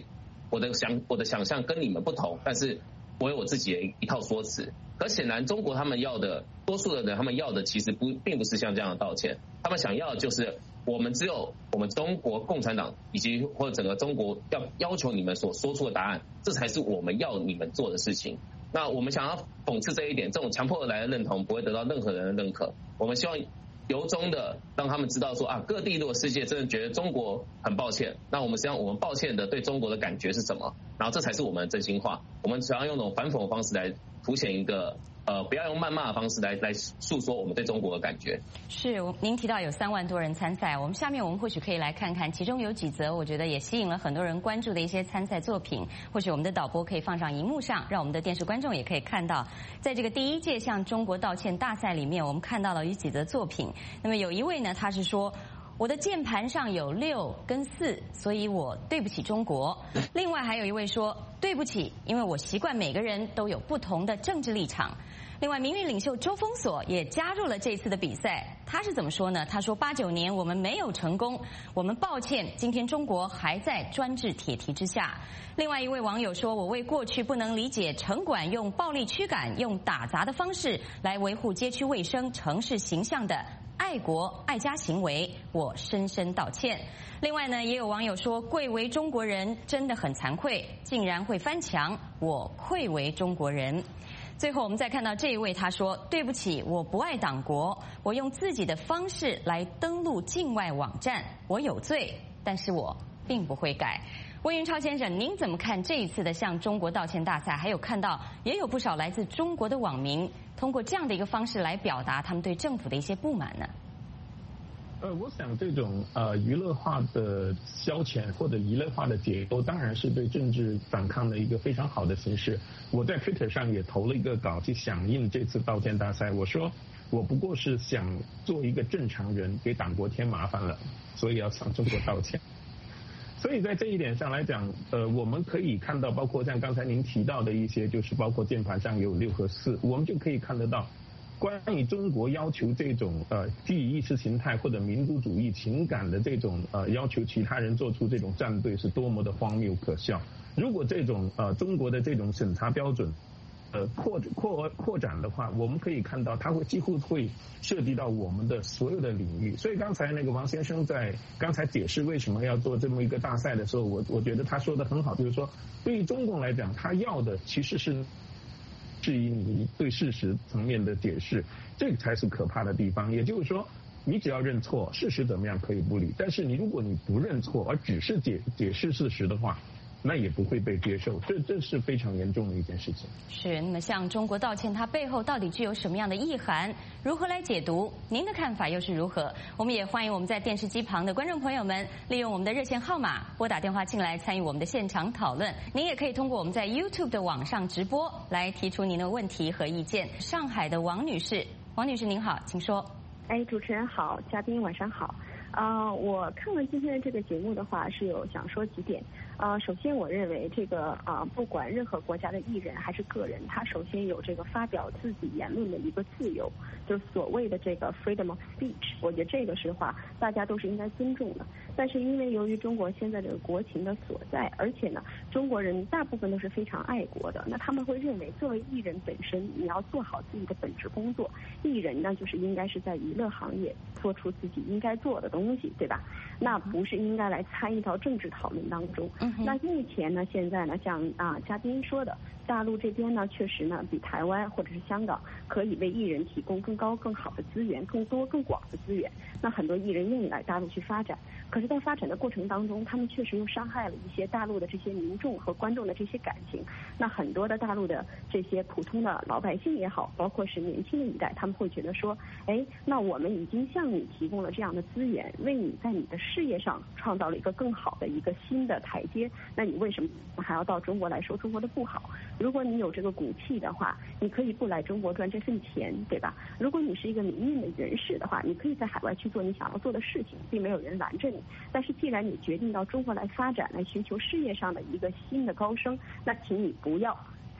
我的想我的想象跟你们不同，但是我有我自己的一套说辞。可显然中国他们要的，多数的人他们要的其实不并不是像这样的道歉，他们想要的就是我们只有我们中国共产党以及或者整个中国要要求你们所说出的答案，这才是我们要你们做的事情。那我们想要讽刺这一点，这种强迫而来的认同不会得到任何人的认可。我们希望由衷的让他们知道说啊，各地如果世界真的觉得中国很抱歉，那我们实际上我们抱歉的对中国的感觉是什么？然后这才是我们的真心话。我们想要用那种反讽的方式来凸显一个呃，不要用谩骂的方式来来诉说我们对中国的感觉。 是，您提到有三万多人参赛，我们下面我们或许可以来看看，其中有几则我觉得也吸引了很多人关注的一些参赛作品。或许我们的导播可以放上荧幕上，让我们的电视观众也可以看到，在这个第一届向中国道歉大赛里面，我们看到了有几则作品。那么有一位呢，他是说，我的键盘上有六跟四，所以我对不起中国。另外还有一位说，对不起，因为我习惯每个人都有不同的政治立场。另外，民运领袖周封锁也加入了这次的比赛。他是怎么说呢？他说：八九年我们没有成功，我们抱歉，今天中国还在专制铁蹄之下。另外一位网友说：我为过去不能理解城管用暴力驱赶、用打砸的方式来维护街区卫生、城市形象的爱国爱家行为，我深深道歉。另外呢，也有网友说，贵为中国人真的很惭愧，竟然会翻墙，我愧为中国人。最后我们再看到这一位，他说：对不起，我不爱党国，我用自己的方式来登录境外网站，我有罪，但是我并不会改。温云超先生，您怎么看这一次的向中国道歉大赛？还有看到也有不少来自中国的网民通过这样的一个方式来表达他们对政府的一些不满呢？ 呃，我想这种呃娱乐化的消遣或者娱乐化的解构，当然是对政治反抗的一个非常好的形式。我在 Twitter 上也投了一个稿去响应这次道歉大赛，我说我不过是想做一个正常人，给党国添麻烦了，所以要向中国道歉。所以在这一点上来讲，呃，我们可以看到，包括像刚才您提到的一些，就是包括键盘上有六和四，我们就可以看得到，关于中国要求这种呃基于意识形态或者民族主义情感的这种呃要求其他人做出这种站队是多么的荒谬可笑。如果这种呃中国的这种审查标准呃扩扩扩展的话，我们可以看到它会几乎会涉及到我们的所有的领域。所以刚才那个王先生在刚才解释为什么要做这么一个大赛的时候，我我觉得他说的很好，就是说对于中共来讲，他要的其实是质疑你对事实层面的解释，这个才是可怕的地方。也就是说，你只要认错，事实怎么样可以不理，但是你如果你不认错，而只是解解释事实的话，那也不会被接受，这这是非常严重的一件事情。 是，那么向中国道歉，它背后到底具有什么样的意涵？如何来解读？您的看法又是如何？我们也欢迎我们在电视机旁的观众朋友们，利用我们的热线号码拨打电话进来参与我们的现场讨论。您也可以通过我们在 YouTube 的网上直播来提出您的问题和意见。上海的王女士，王女士您好，请说。 哎，主持人好，嘉宾晚上好。啊、呃，我看了今天的这个节目的话，是有想说几点。啊、呃，首先我认为这个啊、呃，不管任何国家的艺人还是个人，他首先有这个发表自己言论的一个自由，就是所谓的这个 freedom of speech。我觉得这个是话大家都是应该尊重的。但是因为由于中国现在这个国情的所在，而且呢，中国人大部分都是非常爱国的，那他们会认为作为艺人本身，你要做好自己的本职工作。艺人呢，就是应该是在娱乐行业做出自己应该做的东西，对吧？那不是应该来参与到政治讨论当中。嗯、那目前呢，现在呢，像啊嘉宾说的，大陆这边呢，确实呢，比台湾或者是香港可以为艺人提供更高、更好的资源、更多、更广的资源。那很多艺人愿意来大陆去发展，可是，在发展的过程当中，他们确实又伤害了一些大陆的这些民众和观众的这些感情。那很多的大陆的这些普通的老百姓也好，包括是年轻的一代，他们会觉得说，哎，那我们已经向你提供了这样的资源，为你在你的事业上创造了一个更好的一个新的台阶，那你为什么还要到中国来说中国的不好？如果你有这个骨气的话，你可以不来中国赚这份钱，对吧？如果你是一个民运的人士的话，你可以在海外去做你想要做的事情，并没有人拦着你。但是既然你决定到中国来发展，来寻求事业上的一个新的高升，那请你不要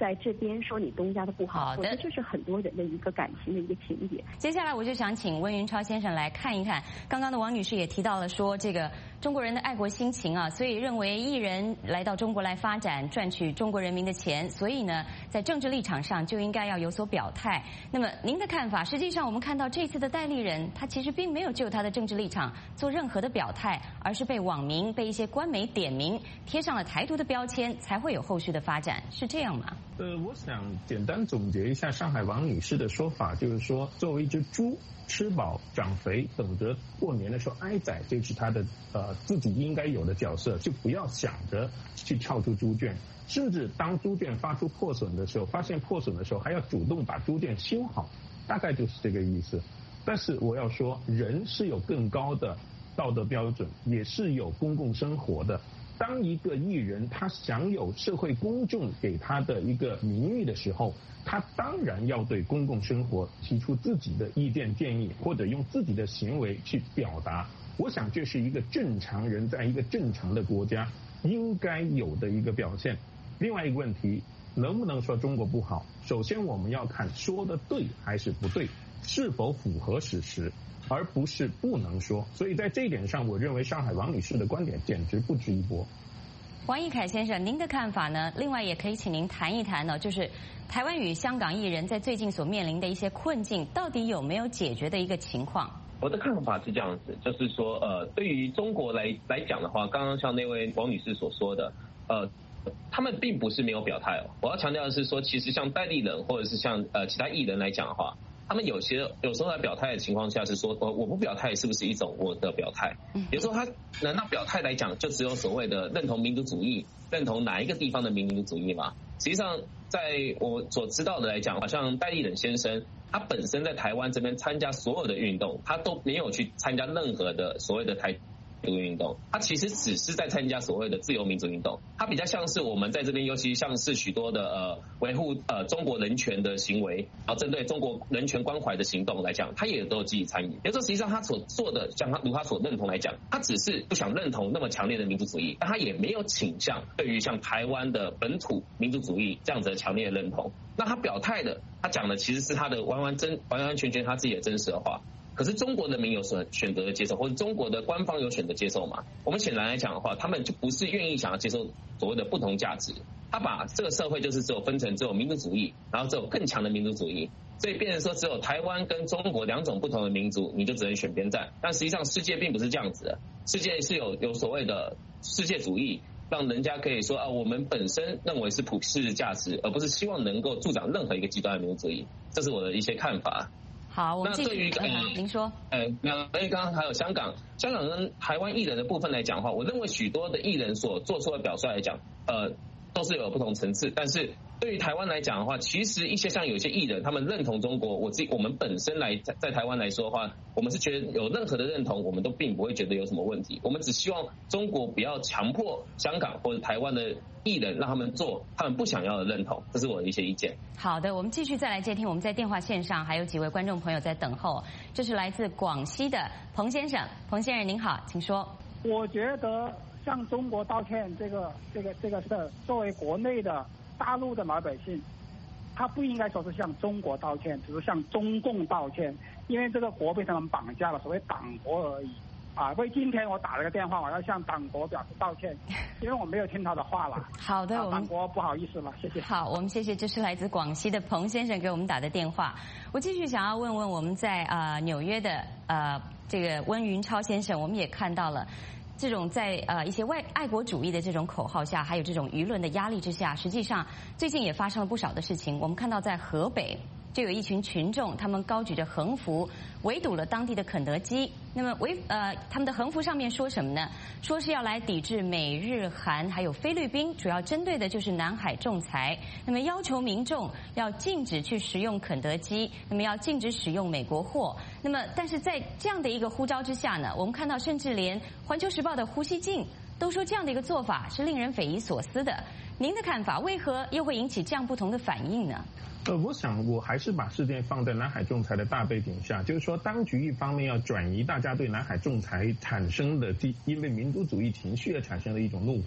在这边说你东家的不好。 好的， 我觉得这是很多人的一个感情的一个情节。 接下来我就想请温云超先生来看一看，刚刚的王女士也提到了说这个中国人的爱国心情啊，所以认为艺人来到中国来发展，赚取中国人民的钱，所以呢，在政治立场上就应该要有所表态。那么您的看法？实际上我们看到这次的戴立人，他其实并没有就他的政治立场做任何的表态，而是被网民、被一些官媒点名，贴上了台独的标签，才会有后续的发展，是这样吗？ 呃，我想简单总结一下上海王女士的说法，就是说，作为一只猪，吃饱长肥，等着过年的时候挨宰，这是她的呃自己应该有的角色，就不要想着去跳出猪圈，甚至当猪圈发出破损的时候，发现破损的时候，还要主动把猪圈修好，大概就是这个意思。但是我要说，人是有更高的道德标准，也是有公共生活的。当一个艺人他享有社会公众给他的一个名誉的时候，他当然要对公共生活提出自己的意见建议，或者用自己的行为去表达。我想这是一个正常人在一个正常的国家应该有的一个表现。另外一个问题，能不能说中国不好？首先我们要看说的对还是不对，是否符合事实，而不是不能说。所以在这一点上，我认为上海王女士的观点简直不值一驳。 王一凯先生，您的看法呢？另外也可以请您谈一谈呢，就是台湾与香港艺人在最近所面临的一些困境，到底有没有解决的一个情况？ 我的看法是这样子，就是说，呃，对于中国来来讲的话，刚刚像那位王女士所说的，呃。他们并不是没有表态哦，我要强调的是说，其实像戴立人或者是像呃其他艺人来讲的话，他们有些有时候在表态的情况下是说，呃我不表态是不是一种我的表态？有时候他难道表态来讲就只有所谓的认同民族主义，认同哪一个地方的民族主义吗？实际上，在我所知道的来讲，好像戴立人先生他本身在台湾这边参加所有的运动，他都没有去参加任何的所谓的台这个运动，他其实只是在参加所谓的自由民主运动，他比较像是我们在这边，尤其像是许多的呃维护呃中国人权的行为，然后针对中国人权关怀的行动来讲，他也都有积极参与。也就是说，实际上他所做的，像他如他所认同来讲，他只是不想认同那么强烈的民族主义，但他也没有倾向对于像台湾的本土民族主义这样子的强烈的认同。那他表态的，他讲的其实是他的完完真完完全全他自己的真实的话。可是中国人民有所选择的接受，或者中国的官方有选择接受嘛？我们显然来讲的话，他们就不是愿意想要接受所谓的不同价值。他把这个社会就是只有分成只有民族主义，然后只有更强的民族主义，所以变成说只有台湾跟中国两种不同的民族，你就只能选边站。但实际上世界并不是这样子的，世界是有有所谓的世界主义，让人家可以说啊，我们本身认为是普世价值，而不是希望能够助长任何一个极端的民族主义。这是我的一些看法。 好，我们继续。 呃、 您说。 呃，那因为刚刚还有香港，香港跟台湾艺人的部分来讲的话，我认为许多的艺人所做出的表率来讲，呃，都是有不同层次。但是对于台湾来讲的话，其实一些像有些艺人，他们认同中国，我自己我们本身来在在台湾来说的话，我们是觉得有任何的认同，我们都并不会觉得有什么问题。我们只希望中国不要强迫香港或者台湾的艺人让他们做他们不想要的认同，这是我的一些意见。 好的，我们继续再来接听，我们在电话线上还有几位观众朋友在等候。这是来自广西的彭先生，彭先生您好，请说。 我觉得向中国道歉这个这个这个事，作为国内的大陆的老百姓，他不应该说是向中国道歉，只是向中共道歉，因为这个国被他们绑架了，所谓党国而已。啊，为今天我打了个电话，我要向党国表示道歉，因为我没有听他的话了。 好的， 啊、 我们党国不好意思了，谢谢。 好，我们谢谢，这是来自广西的彭先生给我们打的电话。我继续想要问问我们在啊、呃、纽约的呃这个温云超先生，我们也看到了。这种在呃一些外爱国主义的这种口号下，还有这种舆论的压力之下，实际上最近也发生了不少的事情。我们看到在河北就有一群群众，他们高举着横幅，围堵了当地的肯德基。那么围呃他们的横幅上面说什么呢？说是要来抵制美日韩还有菲律宾，主要针对的就是南海仲裁。那么要求民众要禁止去食用肯德基，那么要禁止使用美国货。那么但是在这样的一个呼召之下呢，我们看到甚至连《环球时报》的胡锡进都说这样的一个做法是令人匪夷所思的。您的看法，为何又会引起这样不同的反应呢？ 呃，我想我还是把事件放在南海仲裁的大背景下，就是说，当局一方面要转移大家对南海仲裁产生的因为民族主义情绪而产生的一种怒火，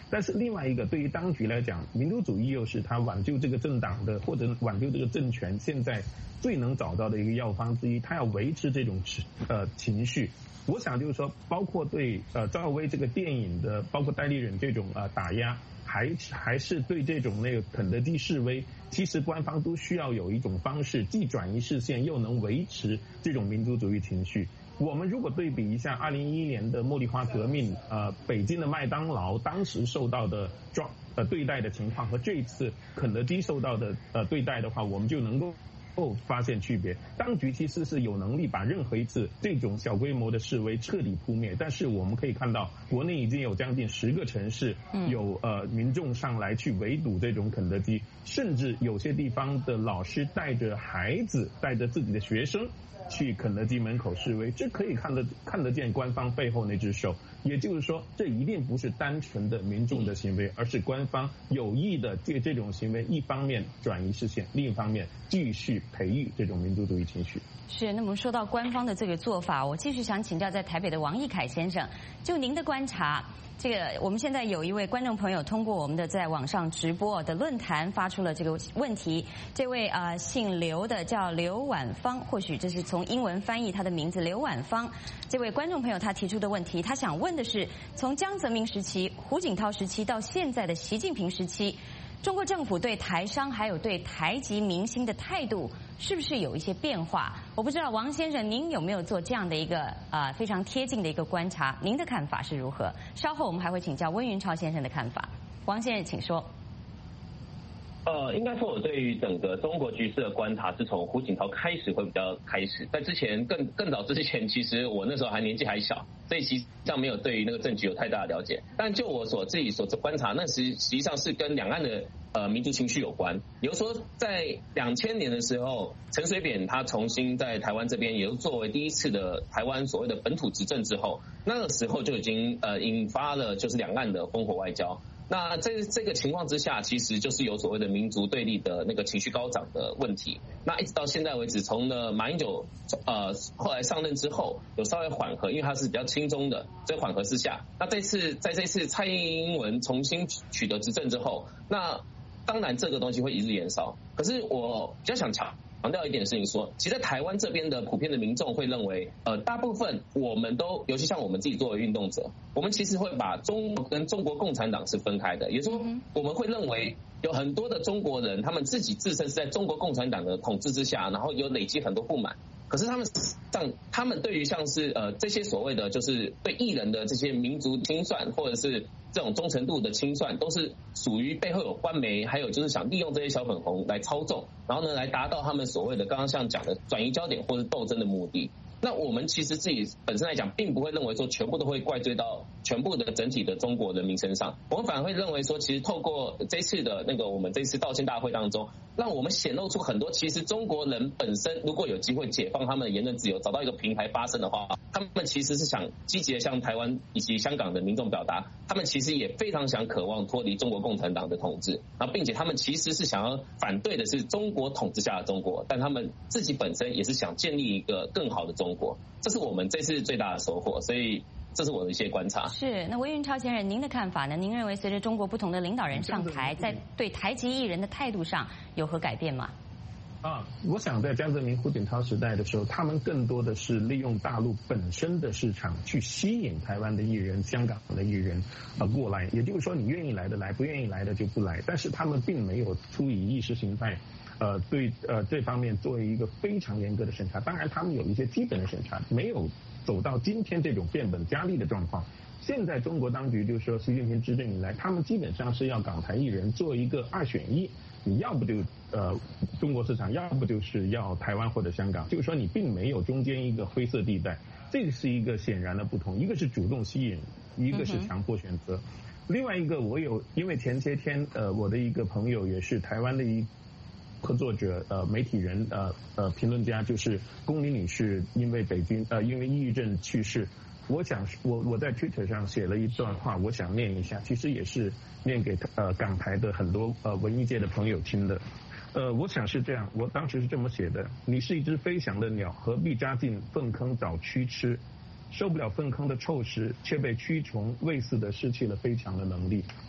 但是另外一个，对于当局来讲，民族主义又是他挽救这个政党的或者挽救这个政权现在最能找到的一个药方之一，他要维持这种呃情绪。我想就是说，包括对呃赵薇这个电影的，包括戴立忍这种呃打压，还还是对这种那个肯德基示威，其实官方都需要有一种方式，既转移视线，又能维持这种民族主义情绪。我们如果对比一下二零一一年的茉莉花革命，呃，北京的麦当劳当时受到的状呃对待的情况和这一次肯德基受到的呃对待的话，我们就能够发现区别。当局其实是有能力把任何一次这种小规模的示威彻底扑灭，但是我们可以看到，国内已经有将近十个城市有呃民众上来去围堵这种肯德基，甚至有些地方的老师带着孩子，带着自己的学生去肯德基门口示威，这可以看得看得见官方背后那只手。也就是说，这一定不是单纯的民众的行为，而是官方有意的借这种行为，一方面转移视线，另一方面继续培育这种民族主义情绪。 是，那么说到官方的这个做法，我继续想请教在台北的王义凯先生，就您的观察。这个我们现在有一位观众朋友通过我们的在网上直播的论坛发出了这个问题，这位啊、呃、姓刘的叫刘婉芳，或许这是从英文翻译他的名字刘婉芳。这位观众朋友他提出的问题，他想问的是，从江泽民时期、胡锦涛时期到现在的习近平时期，中国政府对台商还有对台籍明星的态度是不是有一些变化？我不知道王先生您有没有做这样的一个啊、呃、非常贴近的一个观察，您的看法是如何？稍后我们还会请教温云超先生的看法。王先生请说。 呃，应该说我对于整个中国局势的观察是从胡锦涛开始会比较开始，在之前更更早之前，其实我那时候还年纪还小，所以实际上没有对于那个政局有太大的了解。但就我所自己所观察，那实实际上是跟两岸的呃民族情绪有关。比如说在两千年的时候，陈水扁他重新在台湾这边，也就作为第一次的台湾所谓的本土执政之后，那个时候就已经呃引发了就是两岸的烽火外交。那在这个情况之下，其实就是有所谓的民族对立的那个情绪高涨的问题。那一直到现在为止，从呢马英九呃后来上任之后，有稍微缓和，因为他是比较亲中的，所以缓和之下，那这次在这次蔡英文重新取得执政之后，那当然这个东西会一日延烧。可是我比较想强强调一点的事情说，其实在台湾这边的普遍的民众会认为，呃，大部分我们都，尤其像我们自己作为运动者，我们其实会把中国跟中国共产党是分开的，也就是说，我们会认为有很多的中国人，他们自己自身是在中国共产党的统治之下，然后有累积很多不满。可是他们像他们对于像是呃这些所谓的就是对艺人的这些民族清算，或者是这种忠诚度的清算，都是属于背后有官媒，还有就是想利用这些小粉红来操纵，然后呢来达到他们所谓的刚刚像讲的转移焦点或者斗争的目的。那我们其实自己本身来讲，并不会认为说全部都会怪罪到全部的整体的中国人民身上，我们反而会认为说，其实透过这次的那个我们这次道歉大会当中，让我们显露出很多其实中国人本身如果有机会解放他们的言论自由，找到一个平台发声的话，他们其实是想积极的向台湾以及香港的民众表达，他们其实也非常想渴望脱离中国共产党的统治，然后并且他们其实是想要反对的是中国统治下的中国，但他们自己本身也是想建立一个更好的中国，这是我们这次最大的收获，所以这是我的一些观察。 是，那温云超先生，您的看法呢？您认为随着中国不同的领导人上台，在对台籍艺人的态度上有何改变吗？ 啊，我想在江泽民、胡锦涛时代的时候，他们更多的是利用大陆本身的市场去吸引台湾的艺人、香港的艺人啊、呃、过来。也就是说，你愿意来的来，不愿意来的就不来。但是他们并没有出于意识形态，呃，对呃这方面作为一个非常严格的审查。当然，他们有一些基本的审查，没有走到今天这种变本加厉的状况。现在中国当局就是说，习近平执政以来，他们基本上是要港台艺人做一个二选一，你要不就呃中国市场，要不就是要台湾或者香港，就是说你并没有中间一个灰色地带，这个是一个显然的不同，一个是主动吸引，一个是强迫选择。另外一个，我有因为前些天呃我的一个朋友也是台湾的一合作者呃媒体人呃呃评论家，就是龚琳女士，因为北京呃因为抑郁症去世。我想我我在 Twitter 上写了一段话，我想念一下，其实也是念给呃港台的很多呃文艺界的朋友听的。呃，我想是这样，我当时是这么写的：你是一只飞翔的鸟，何必扎进粪坑找蛆吃？受不了粪坑的臭食，却被蛆虫喂饲的失去了飞翔的能力。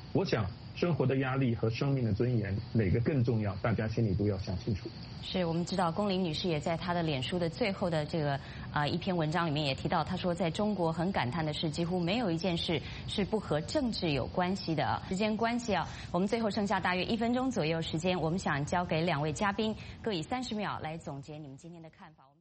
我想生活的压力和生命的尊严哪个更重要，大家心里都要想清楚。 是我们知道，龚琳女士也在她的脸书的最后的这个啊、呃、一篇文章里面也提到，她说在中国很感叹的是，几乎没有一件事是不和政治有关系的。时间关系啊，我们最后剩下大约一分钟左右时间，我们想交给两位嘉宾各以三十秒来总结你们今天的看法。